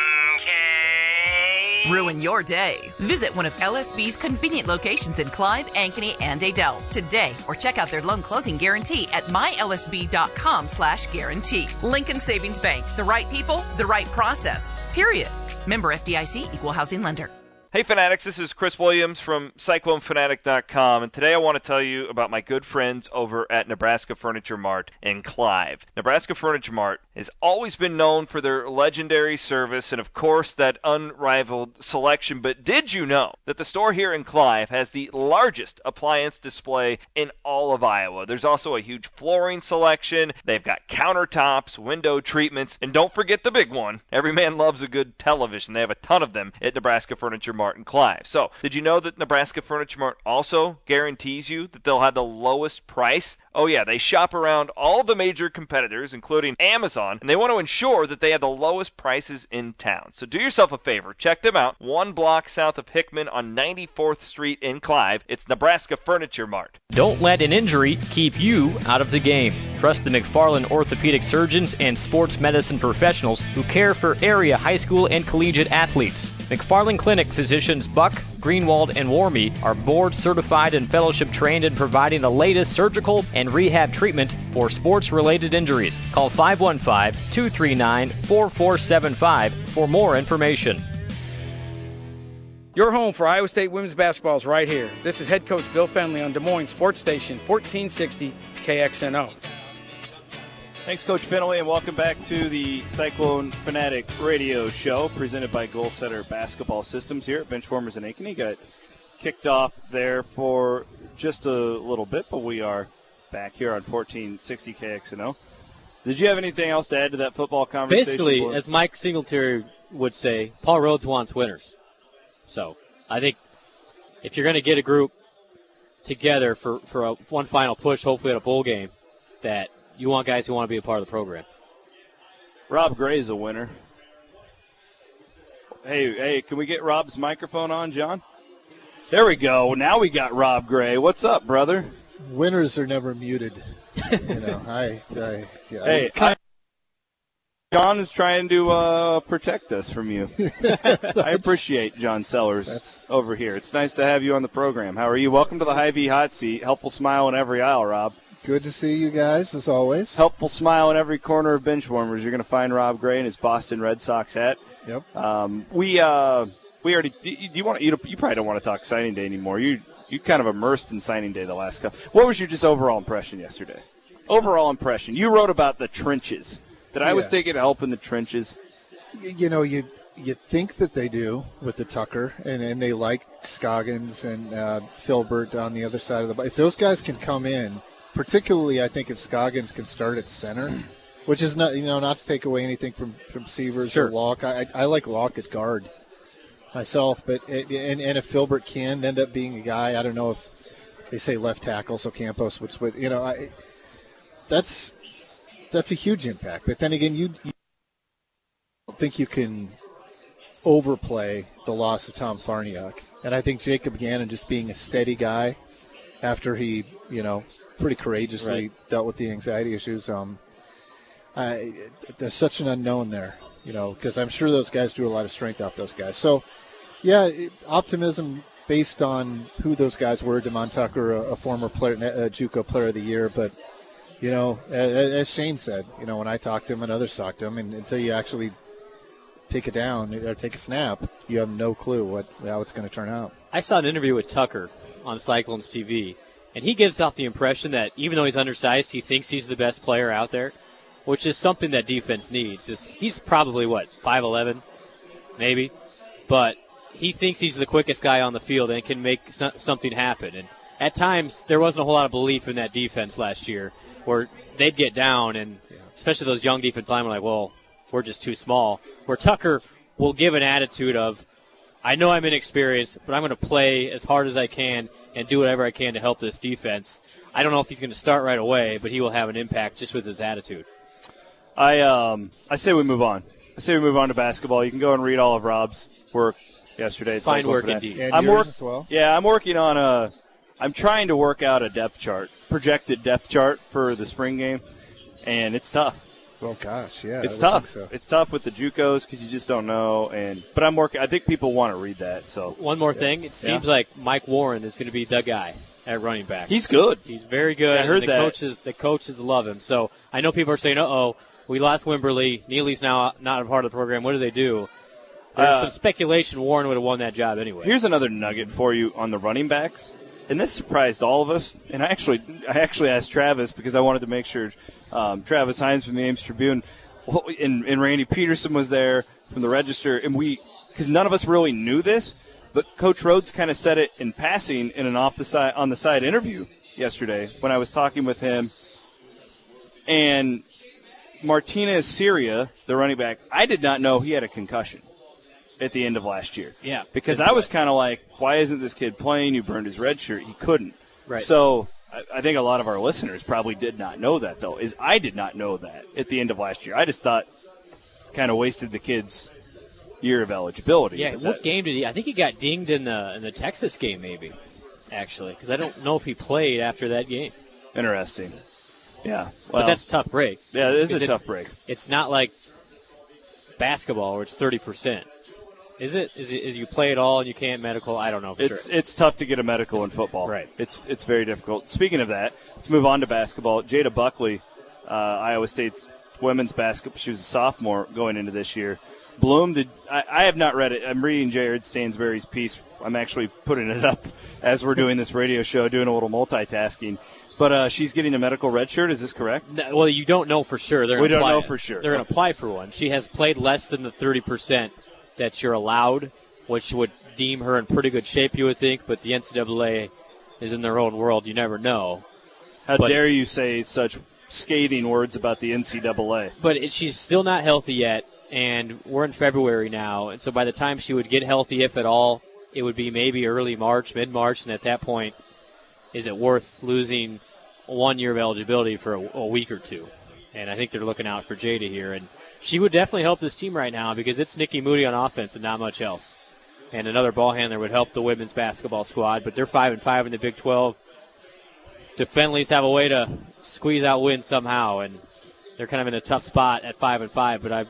ruin your day. Visit one of LSB's convenient locations in Clive, Ankeny, and Adel today, or check out their loan closing guarantee at mylsb.com/guarantee. Lincoln Savings Bank. The right people, the right process. Period. Member FDIC, Equal Housing Lender. Hey, Fanatics, this is Chris Williams from CycloneFanatic.com, and today I want to tell you about my good friends over at Nebraska Furniture Mart in Clive. Nebraska Furniture Mart has always been known for their legendary service and, of course, that unrivaled selection. But did you know that the store here in Clive has the largest appliance display in all of Iowa? There's also a huge flooring selection. They've got countertops, window treatments, and don't forget the big one. Every man loves a good television. They have a ton of them at Nebraska Furniture Mart in Clive. So, did you know that Nebraska Furniture Mart also guarantees you that they'll have the lowest price? Oh yeah, they shop around all the major competitors, including Amazon, and they want to ensure that they have the lowest prices in town. So do yourself a favor, check them out. 1 block south of Hickman on 94th Street in Clive. It's Nebraska Furniture Mart. Don't let an injury keep you out of the game. Trust the McFarland orthopedic surgeons and sports medicine professionals who care for area high school and collegiate athletes. McFarland Clinic physicians Buck, Greenwald, and Warmy are board certified and fellowship trained in providing the latest surgical and rehab treatment for sports-related injuries. Call 515-239-4475 for more information. Your home for Iowa State women's basketball is right here. This is head coach Bill Fenley on Des Moines Sports Station 1460 KXNO. Thanks, Coach Finley, and welcome back to the Cyclone Fanatic Radio Show presented by Goal Setter Basketball Systems here at Benchwarmers in Ankeny. Got kicked off there for just a little bit, but we are back here on 1460 KXNO. Did you have anything else to add to that football conversation? Basically, as Mike Singletary would say, Paul Rhodes wants winners. So I think if you're going to get a group together for one final push, hopefully at a bowl game, that you want guys who want to be a part of the program. Rob Gray's a winner. Hey, can we get Rob's microphone on, John? There we go. Now we got Rob Gray. What's up, brother? Winners are never muted. John is trying to protect us from you. I appreciate John Sellers over here. It's nice to have you on the program. How are you? Welcome to the Hy-Vee Hot Seat. Helpful smile in every aisle, Rob. Good to see you guys, as always. Helpful smile in every corner of Benchwarmers. You're going to find Rob Gray in his Boston Red Sox hat. Yep. We already. You probably don't want to talk signing day anymore. You kind of immersed in signing day the last couple. What was your just overall impression yesterday? Overall impression. You wrote about the trenches. That Iowa State get help in the trenches. You know, you think that they do with the Tucker, and they like Scoggins and Filbert on the other side of the ball. If those guys can come in. Particularly, I think if Scoggins can start at center, which is not to take away anything from Severs or Locke. I like Locke at guard myself, but and if Filbert can end up being a guy, I don't know if they say left tackle, so Campos would that's a huge impact. But then again, you don't think you can overplay the loss of Tom Farniok, and I think Jacob Gannon just being a steady guy. After he, pretty courageously dealt with the anxiety issues, there's such an unknown there, because I'm sure those guys drew a lot of strength off those guys. So, optimism based on who those guys were. DeMond Tucker, a former player, JUCO Player of the Year, but, as Shane said, when I talked to him and others talked to him, and until you actually take it down or take a snap, you have no clue how it's going to turn out. I saw an interview with Tucker on Cyclones TV, and he gives off the impression that even though he's undersized, he thinks he's the best player out there, which is something that defense needs. He's probably, 5'11", maybe, but he thinks he's the quickest guy on the field and can make something happen. And at times, there wasn't a whole lot of belief in that defense last year, where they'd get down, and especially those young defense linemen like, well, we're just too small, where Tucker will give an attitude of, I know I'm inexperienced, but I'm going to play as hard as I can and do whatever I can to help this defense. I don't know if he's going to start right away, but he will have an impact just with his attitude. I say we move on. I say we move on to basketball. You can go and read all of Rob's work yesterday. It's fine work indeed. And yours as well? Yeah, I'm working on I'm trying to work out a depth chart, projected depth chart for the spring game, and it's tough. Oh gosh, yeah, it's I would tough. think so. It's tough with the JUCOs because you just don't know. But I'm working. I think people want to read that. So one more thing, it seems like Mike Warren is going to be the guy at running back. He's good. He's very good. I heard that. The coaches love him. So I know people are saying, "Uh-oh, we lost Wimberly. Neely's now not a part of the program. What do they do?" There's some speculation Warren would have won that job anyway. Here's another nugget for you on the running backs, and this surprised all of us. And I actually asked Travis because I wanted to make sure Travis Hines from the Ames Tribune and Randy Peterson was there from the Register, and because none of us really knew this, but Coach Rhodes kind of said it in passing in an on the side interview yesterday when I was talking with him. And Martinez Syria, the running back, I did not know he had a concussion at the end of last year. Yeah. Because I was kind of like, why isn't this kid playing? You burned his red shirt. He couldn't. Right. So I think a lot of our listeners probably did not know that, though. I did not know that at the end of last year. I just thought kind of wasted the kid's year of eligibility. Yeah, what game did he – I think he got dinged in the Texas game maybe, actually, because I don't know if he played after that game. Interesting. Yeah. But that's a tough break. Yeah, it is a tough break. It's not like basketball where it's 30%. Is it? Is you play it all and you can't medical? I don't know for sure. It's tough to get a medical in football. Right. It's very difficult. Speaking of that, let's move on to basketball. Jada Buckley, Iowa State's women's basketball. She was a sophomore going into this year. Bloomed. I have not read it. I'm reading Jared Stansberry's piece. I'm actually putting it up as we're doing this radio show, doing a little multitasking. But she's getting a medical red shirt. Is this correct? No, well, you don't know for sure. We don't know for sure. They're going to apply for one. She has played less than the 30% that you're allowed, which would deem her in pretty good shape, you would think. But the NCAA is in their own world. You never know. How dare you say such scathing words about the NCAA? But she's still not healthy yet, and we're in February now. And so by the time she would get healthy, if at all, it would be maybe early March, mid-March. And at that point, is it worth losing 1 year of eligibility for a week or two? And I think they're looking out for Jada here. And she would definitely help this team right now because it's Nikki Moody on offense and not much else. And another ball handler would help the women's basketball squad. But they're 5-5 in the Big 12. The Fenleys have a way to squeeze out wins somehow, and they're kind of in a tough spot at 5-5. But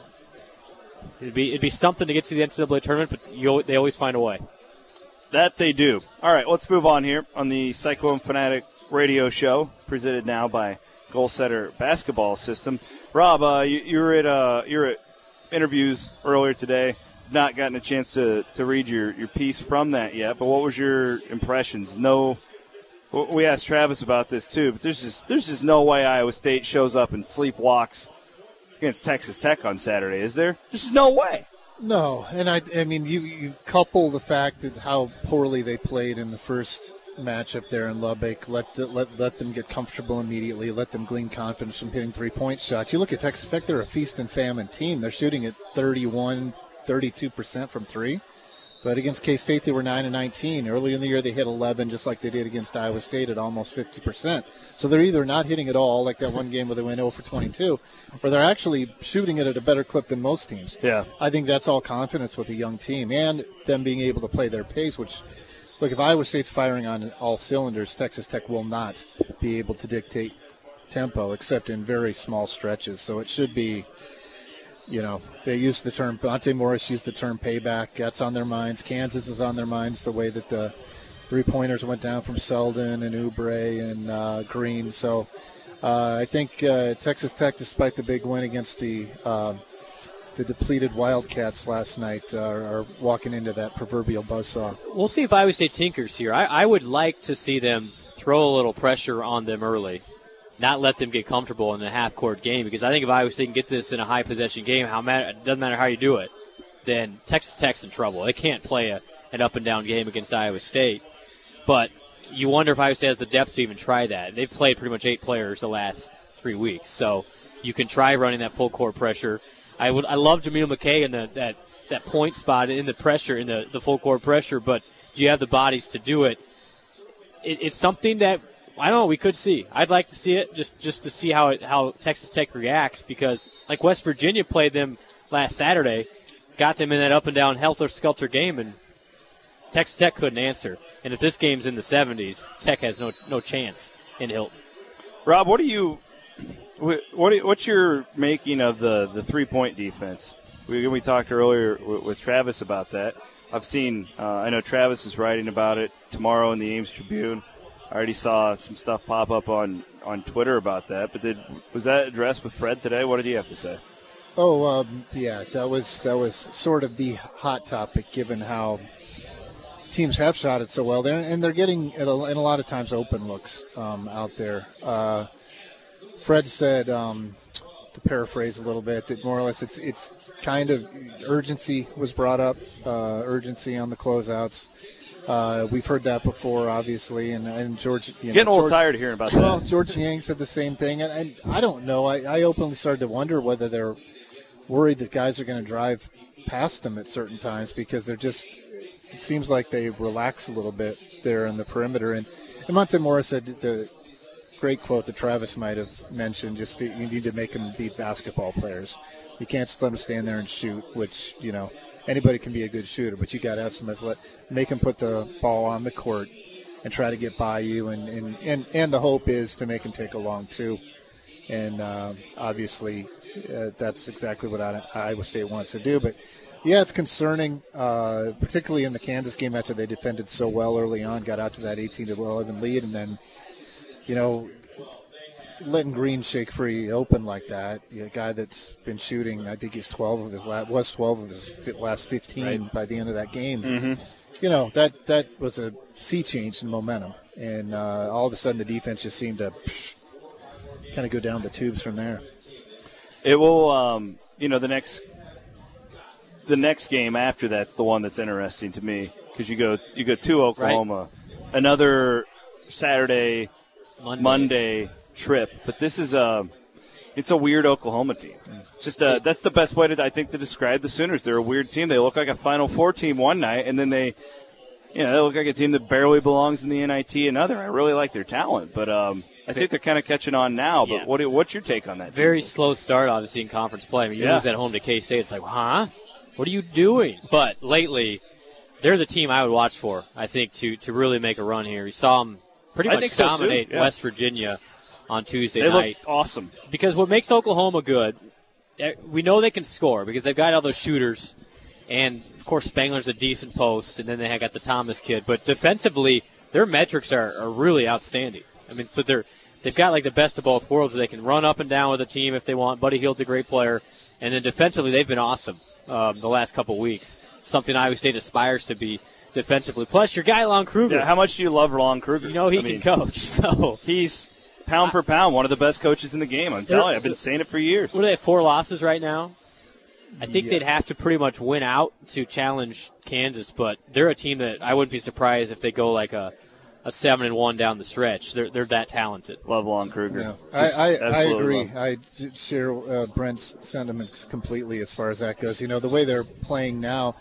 it'd be something to get to the NCAA tournament, but they always find a way. That they do. All right, let's move on here on the Cyclone Fanatic radio show, presented now by Goal Setter Basketball System. Rob, you were at interviews earlier today. Not gotten a chance to read your piece from that yet, but what was your impressions? No, we asked Travis about this too, but there's just no way Iowa State shows up and sleepwalks against Texas Tech on Saturday, is there? There's just no way. No, and I mean, you couple the fact of how poorly they played in the first matchup there in Lubbock, let them get comfortable immediately, let them glean confidence from hitting 3-point shots. You look at Texas Tech, they're a feast and famine team. They're shooting at 32% from three. But against K-State, they were 9-19. Early in the year, they hit 11, just like they did against Iowa State at almost 50%. So they're either not hitting at all, like that one game where they went 0 for 22, or they're actually shooting it at a better clip than most teams. Yeah. I think that's all confidence with a young team and them being able to play their pace, which, look, if Iowa State's firing on all cylinders, Texas Tech will not be able to dictate tempo except in very small stretches. So it should be, they used the term, Bonte Morris used the term payback. That's on their minds. Kansas is on their minds, the way that the three-pointers went down from Selden and Oubre and Green. So I think Texas Tech, despite the big win against the depleted Wildcats last night, are walking into that proverbial buzzsaw. We'll see if Iowa State tinkers here. I would like to see them throw a little pressure on them early, not let them get comfortable in the half-court game, because I think if Iowa State can get this in a high-possession game, it doesn't matter how you do it, then Texas Tech's in trouble. They can't play an up-and-down game against Iowa State. But you wonder if Iowa State has the depth to even try that. They've played pretty much 8 players the last 3 weeks, so you can try running that full-court pressure. I love Jameel McKay in that point spot in the pressure, in the full-court pressure, but do you have the bodies to do it? it's something that I don't know we could see. I'd like to see it just to see how Texas Tech reacts, because like West Virginia played them last Saturday, got them in that up and down helter-skelter game, and Texas Tech couldn't answer. And if this game's in the 70s, Tech has no chance in Hilton. Rob, what's your making of the 3-point defense? We talked earlier with Travis about that. I've seen, I know Travis is writing about it tomorrow in the Ames Tribune. I already saw some stuff pop up on Twitter about that. But was that addressed with Fred today? What did he have to say? Oh, yeah, that was sort of the hot topic, given how teams have shot it so well there, and they're getting in a lot of times open looks out there. Fred said, to paraphrase a little bit, that more or less it's kind of urgency was brought up, urgency on the closeouts. We've heard that before, obviously, and George. Getting a little tired of hearing about that. Well, George Yang said the same thing, and I don't know. I openly started to wonder whether they're worried that guys are going to drive past them at certain times, because they're just. It seems like they relax a little bit there in the perimeter, and Monte Morris said the great quote that Travis might have mentioned: just you need to make them be basketball players. You can't just let them stand there and shoot, which anybody can be a good shooter, but you got to have somebody make them put the ball on the court and try to get by you, and the hope is to make them take a long two. And obviously, that's exactly what Iowa State wants to do. But yeah, it's concerning, particularly in the Kansas game after they defended so well early on, got out to that 18-11 lead, and then letting Green shake free open like that. A guy that's been shooting, I think he's 12 of his last 15 right. By the end of that game. Mm-hmm. That was a sea change in momentum, and all of a sudden the defense just seemed to kind of go down the tubes from there. It will, the next game after that's the one that's interesting to me, because you go to Oklahoma, right. Another Saturday. Monday trip, but this is it's a weird Oklahoma team. Just that's the best way to describe the Sooners. They're a weird team. They look like a Final Four team one night, and then they look like a team that barely belongs in the NIT another. I really like their talent, but I think they're kind of catching on now. But yeah. What's your take on that? Very slow start, obviously, in conference play. I mean, you lose at home to K-State. It's like, huh? What are you doing? But lately, they're the team I would watch for. I think to really make a run here. We saw them pretty much dominate West Virginia on Tuesday night. They look awesome. Because what makes Oklahoma good, we know they can score because they've got all those shooters. And, of course, Spangler's a decent post, and then they got the Thomas kid. But defensively, their metrics are really outstanding. I mean, so they've got like the best of both worlds. They can run up and down with a team if they want. Buddy Hield's a great player. And then defensively, they've been awesome the last couple weeks. Something Iowa State aspires to be defensively. Plus, your guy, Lon Kruger. Yeah, how much do you love Lon Kruger? He can coach. So he's pound for pound one of the best coaches in the game. I'm telling you, I've been saying it for years. What are they, 4 losses right now? I think they'd have to pretty much win out to challenge Kansas, but they're a team that I wouldn't be surprised if they go like a 7-1 down the stretch. They're that talented. Love Lon Kruger. Yeah. I agree. I share Brent's sentiments completely as far as that goes. The way they're playing now,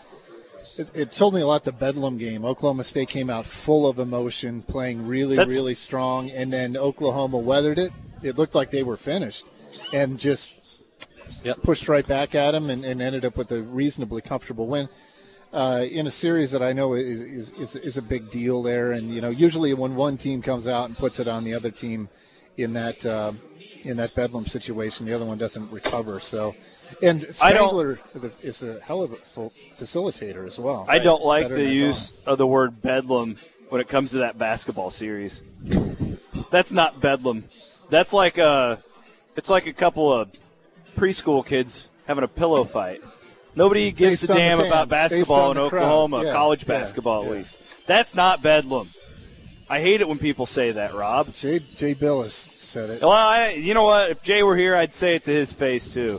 it told me a lot the Bedlam game. Oklahoma State came out full of emotion, playing really strong, and then Oklahoma weathered it. It looked like they were finished and just pushed right back at them and ended up with a reasonably comfortable win in a series that I know is a big deal there. And, usually when one team comes out and puts it on the other team in that Bedlam situation, the other one doesn't recover. So, and Spangler is a hell of a facilitator as well. I don't like the use of the word Bedlam when it comes to that basketball series. That's not Bedlam. That's like it's like a couple of preschool kids having a pillow fight. Nobody gives a damn about basketball in Oklahoma, college basketball at least. That's not Bedlam. I hate it when people say that, Rob. Jay Billis said it. Well, you know what? If Jay were here, I'd say it to his face, too.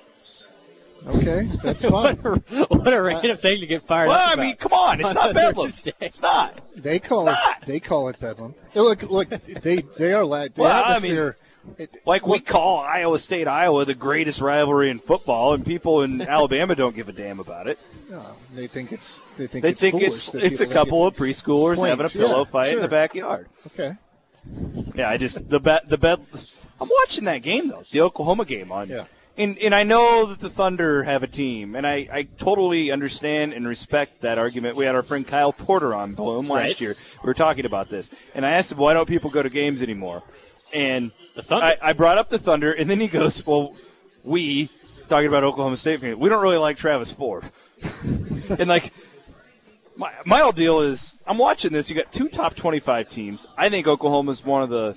Okay, that's fine. What a random thing to get fired up about. I mean, come on. It's not Bedlam. It's not. They call it Bedlam. Look, the atmosphere Like we call Iowa State, Iowa the greatest rivalry in football, and people in Alabama don't give a damn about it. No, they think it's it's a couple of preschoolers having a pillow fight in the backyard. Okay. Yeah, I'm watching that game though, the Oklahoma game on. Yeah. And I know that the Thunder have a team, and I totally understand and respect that argument. We had our friend Kyle Porter on Bloom last year. We were talking about this, and I asked him, why don't people go to games anymore? And the Thunder. I brought up the Thunder, and then he goes, well, talking about Oklahoma State fans, we don't really like Travis Ford. And, like, my whole deal is, I'm watching this. You got 2 top 25 teams. I think Oklahoma's one of the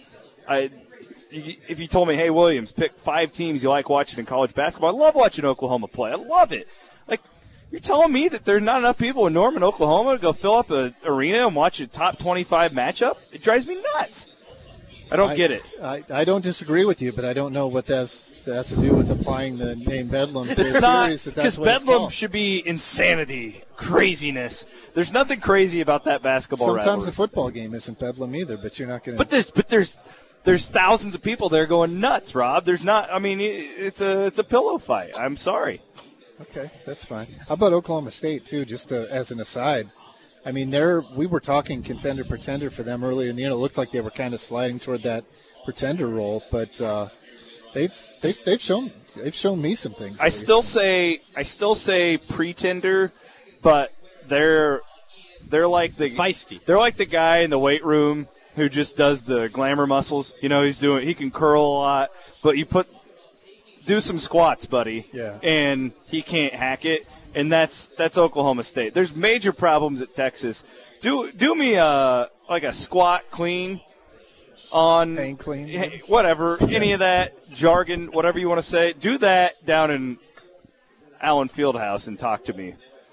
if you told me, hey, Williams, pick 5 teams you like watching in college basketball, I love watching Oklahoma play. I love it. Like, you're telling me that there's not enough people in Norman, Oklahoma to go fill up an arena and watch a top 25 matchup? It drives me nuts. I don't get it. I don't disagree with you, but I don't know what that has to do with applying the name Bedlam to a It's not, series. because Bedlam should be insanity, craziness. There's nothing crazy about that basketball Sometimes rivalry. a football game isn't Bedlam either, but you're not going to. But there's thousands of people there going nuts, Rob. There's not. I mean, it's a pillow fight. I'm sorry. Okay, that's fine. How about Oklahoma State too? Just as an aside, I mean, we were talking contender-pretender for them earlier in the year. It looked like they were kind of sliding toward that pretender role, but they've shown me some things. I still say pretender, but they're like the feisty. They're like the guy in the weight room who just does the glamour muscles. You know, he can curl a lot, but do some squats, buddy. Yeah. And he can't hack it. And that's Oklahoma State. There's major problems at Texas. Do me a squat clean on pain clean, whatever, any of that jargon, whatever you want to say. Do that down in Allen Fieldhouse and talk to me.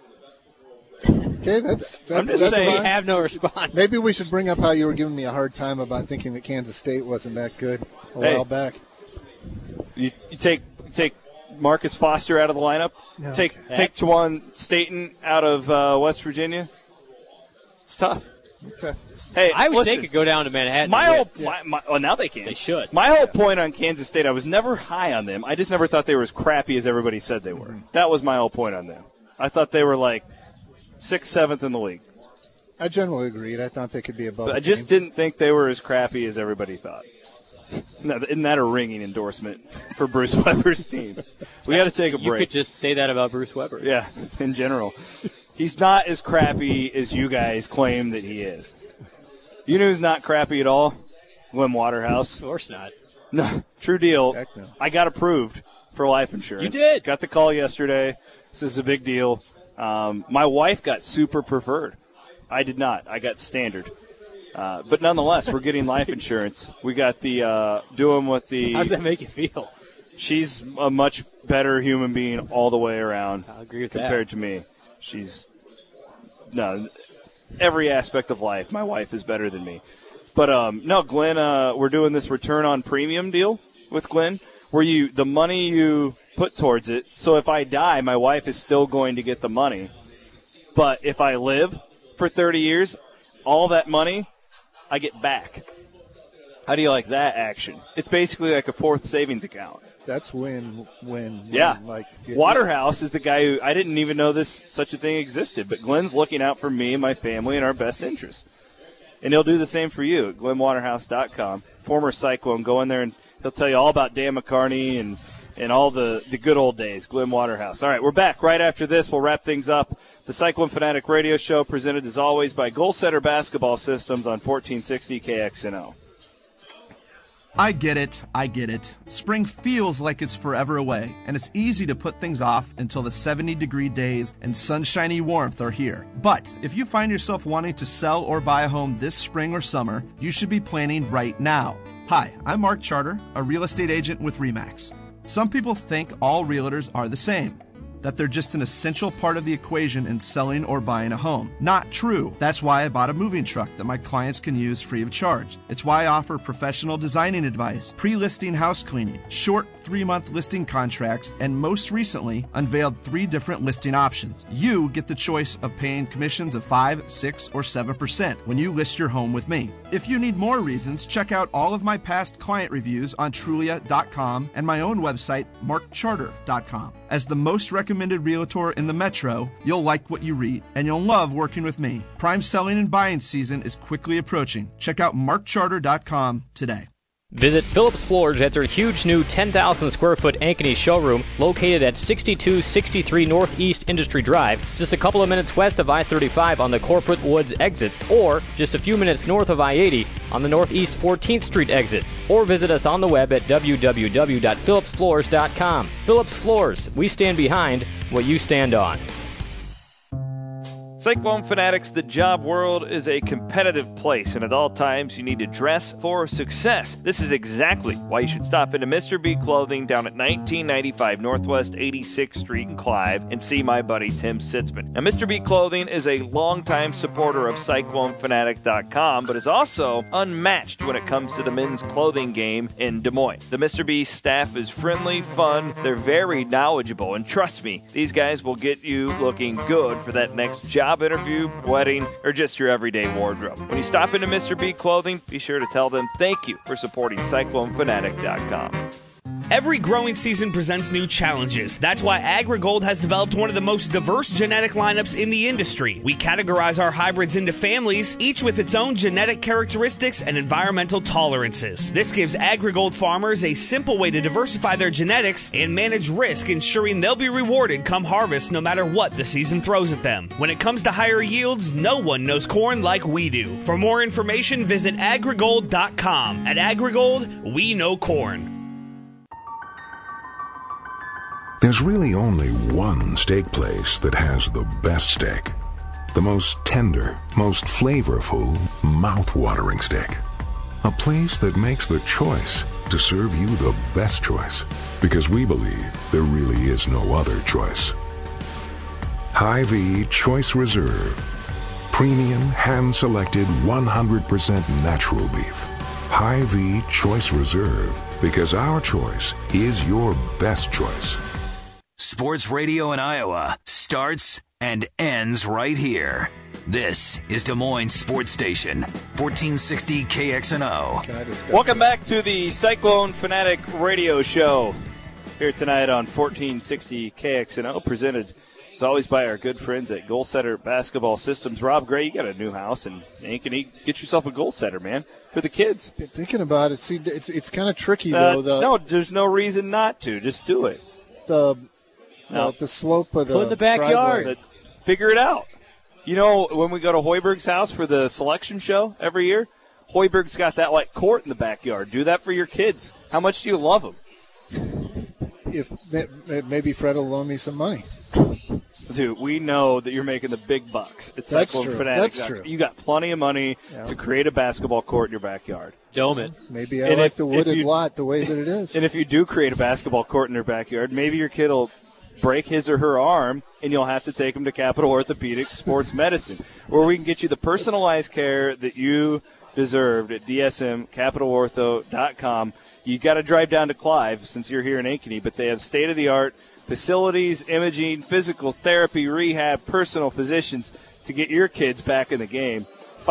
Okay, that's I'm just saying. fine. Have no response. Maybe we should bring up how you were giving me a hard time about thinking that Kansas State wasn't that good a while back. You take Marcus Foster out of the lineup. No. Take Juwan Staten out of West Virginia. It's tough. Okay. Hey, Iowa listen, State could go down to Manhattan. Now they can. They should. My whole point on Kansas State, I was never high on them. I just never thought they were as crappy as everybody said they were. That was my whole point on them. I thought they were like 6th, 7th in the league. I generally agreed. I thought they could be above. But I just didn't think they were as crappy as everybody thought. No, isn't that a ringing endorsement for Bruce Weber's team? We got to take a break. You could just say that about Bruce Weber. Yeah, in general. He's not as crappy as you guys claim that he is. You know who's not crappy at all? Glenn Waterhouse. Of course not. No, true deal. Heck no. I got approved for life insurance. You did. Got the call yesterday. This is a big deal. My wife got super preferred. I did not. I got standard. But nonetheless, we're getting life insurance. We got the doing what the. How does that make you feel? She's a much better human being all the way around. I agree with compared to me. She's every aspect of life. My wife is better than me. But no, Glenn, we're doing this return on premium deal with Glenn, where the money you put towards it. So if I die, my wife is still going to get the money. But if I live for 30 years, all that money I get back. How do you like that action? It's basically like a fourth savings account. That's win. Yeah. Like Waterhouse is the guy who I didn't even know such a thing existed, but Glenn's looking out for me and my family and our best interests. And he'll do the same for you at glennwaterhouse.com. Former Cyclone, go in there and he'll tell you all about Dan McCarney and all the good old days. Glenn Waterhouse. All right, we're back right after this. We'll wrap things up. The Cyclone Fanatic Radio Show presented as always by Goal Setter Basketball Systems on 1460 KXNO. I get it. Spring feels like it's forever away, and it's easy to put things off until the 70-degree days and sunshiny warmth are here. But if you find yourself wanting to sell or buy a home this spring or summer, you should be planning right now. Hi, I'm Mark Charter, a real estate agent with RE/MAX. Some people think all realtors are the same. that they're just an essential part of the equation in selling or buying a home. Not true. That's why I bought a moving truck that my clients can use free of charge. It's why I offer professional designing advice, pre-listing house cleaning, short 3-month listing contracts, and most recently unveiled 3 different listing options. You get the choice of paying commissions of 5, 6, or 7% when you list your home with me. If you need more reasons, check out all of my past client reviews on Trulia.com and my own website, MarkCharter.com. As the most recommended realtor in the metro, you'll like what you read, and you'll love working with me. Prime selling and buying season is quickly approaching. Check out MarkCharter.com today. Visit Phillips Floors at their huge new 10,000 square foot Ankeny showroom located at 6263 Northeast Industry Drive, just a couple of minutes west of I-35 on the Corporate Woods exit, or just a few minutes north of I-80 on the Northeast 14th Street exit. Or visit us on the web at www.phillipsfloors.com. Phillips Floors, we stand behind what you stand on. Cyclone Fanatics, the job world is a competitive place, and at all times you need to dress for success. This is exactly why you should stop into Mr. B Clothing down at 1995 Northwest 86th Street in Clive and see my buddy Tim Sitzman. Now, Mr. B Clothing is a longtime supporter of CycloneFanatic.com, but is also unmatched when it comes to the men's clothing game in Des Moines. The Mr. B staff is friendly, fun, they're very knowledgeable, and trust me, these guys will get you looking good for that next job interview, wedding, or just your everyday wardrobe. When you stop into Mr. B Clothing, be sure to tell them thank you for supporting CycloneFanatic.com. Every growing season presents new challenges. That's why AgriGold has developed one of the most diverse genetic lineups in the industry. We categorize our hybrids into families, each with its own genetic characteristics and environmental tolerances. This gives AgriGold farmers a simple way to diversify their genetics and manage risk, ensuring they'll be rewarded come harvest no matter what the season throws at them. When it comes to higher yields, no one knows corn like we do. For more information, visit agrigold.com. At AgriGold, we know corn. There's really only one steak place that has the best steak. The most tender, most flavorful, mouth-watering steak. A place that makes the choice to serve you the best choice. Because we believe there really is no other choice. Hy-Vee Choice Reserve. Premium, hand-selected, 100% natural beef. Hy-Vee Choice Reserve. Because our choice is your best choice. Sports radio in Iowa starts and ends right here. This is Des Moines Sports Station, 1460 KXNO. Welcome back to the Cyclone Fanatic Radio Show here tonight on 1460 KXNO, presented as always by our good friends at Goal Setter Basketball Systems. Rob Gray, you got a new house, and you can get yourself a goal setter, man, for the kids. Been thinking about it. See, it's kind of tricky though. No, there's no reason not to. Just do it. The slope of the put in the backyard. Figure it out. You know, when we go to Hoiberg's house for the selection show every year, Hoiberg's got that like court in the backyard. Do that for your kids. How much do you love them? If maybe Fred will loan me some money. Dude, we know that you're making the big bucks. It's That's Cyclone true. Fanatic. That's true. You got plenty of money to create a basketball court in your backyard. Dome it. Maybe I like the wooded lot the way that it is. And if you do create a basketball court in your backyard, maybe your kid will break his or her arm, and you'll have to take him to Capital Orthopedic Sports Medicine, where we can get you the personalized care that you deserved at dsmcapitalortho.com. You got to drive down to Clive since you're here in Ankeny, but they have state-of-the-art facilities, imaging, physical therapy, rehab, personal physicians to get your kids back in the game.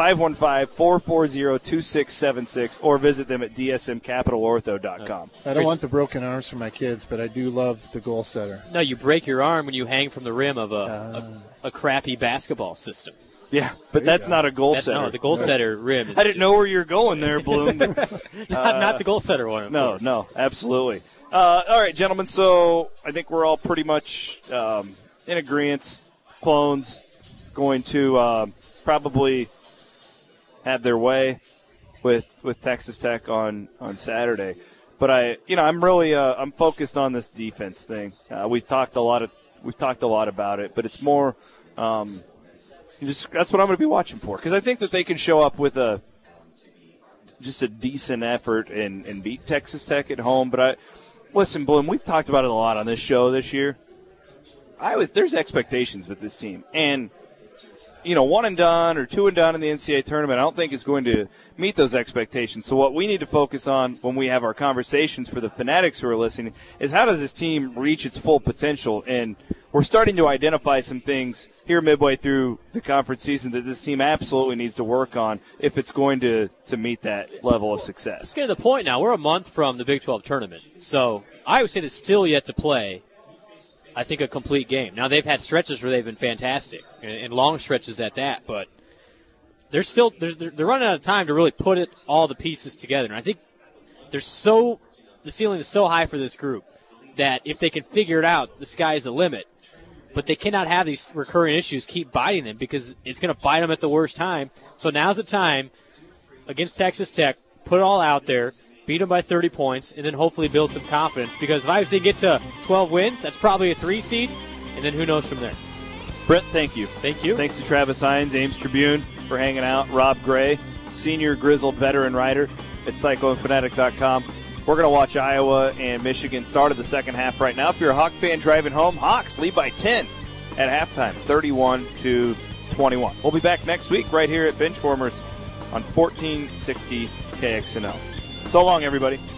515-440-2676, or visit them at dsmcapitalortho.com. I don't want the broken arms for my kids, but I do love the goal setter. No, you break your arm when you hang from the rim of a crappy basketball system. Yeah, but that's not a goal setter. No, the goal setter rim is I didn't know where you're going there, Bloom. not the goal setter one. No, absolutely. All right, gentlemen, so I think we're all pretty much in agreement. Clones going to probably have their way with Texas Tech on Saturday. But I'm really I'm focused on this defense thing. We've talked a lot about it, but it's more that's what I'm going to be watching for, because I think that they can show up with a decent effort and beat Texas Tech at home. But listen, Bloom, we've talked about it a lot on this show this year. there's expectations with this team. And, one and done or two and done in the NCAA tournament, I don't think is going to meet those expectations. So what we need to focus on when we have our conversations for the fanatics who are listening is how does this team reach its full potential? And we're starting to identify some things here midway through the conference season that this team absolutely needs to work on if it's going to meet that level of success. Let's get to the point now. We're a month from the Big 12 tournament. So Iowa State is still yet to play, I think, a complete game. Now, they've had stretches where they've been fantastic, and long stretches at that, but they're running out of time to really put all the pieces together. And I think the ceiling is so high for this group that if they can figure it out, the sky is the limit. But they cannot have these recurring issues keep biting them because it's going to bite them at the worst time. So now's the time against Texas Tech, put it all out there, beat them by 30 points, and then hopefully build some confidence. Because if Iowa State get to 12 wins, that's probably a 3 seed, and then who knows from there. Brent, thank you. Thank you. Thanks to Travis Hines, Ames Tribune for hanging out. Rob Gray, senior grizzled veteran writer at CycloneFanatic.com. We're going to watch Iowa and Michigan start of the second half right now. If you're a Hawk fan driving home, Hawks lead by 10 at halftime, 31-21. We'll be back next week right here at Benchwarmers on 1460 KXNO. So long, everybody.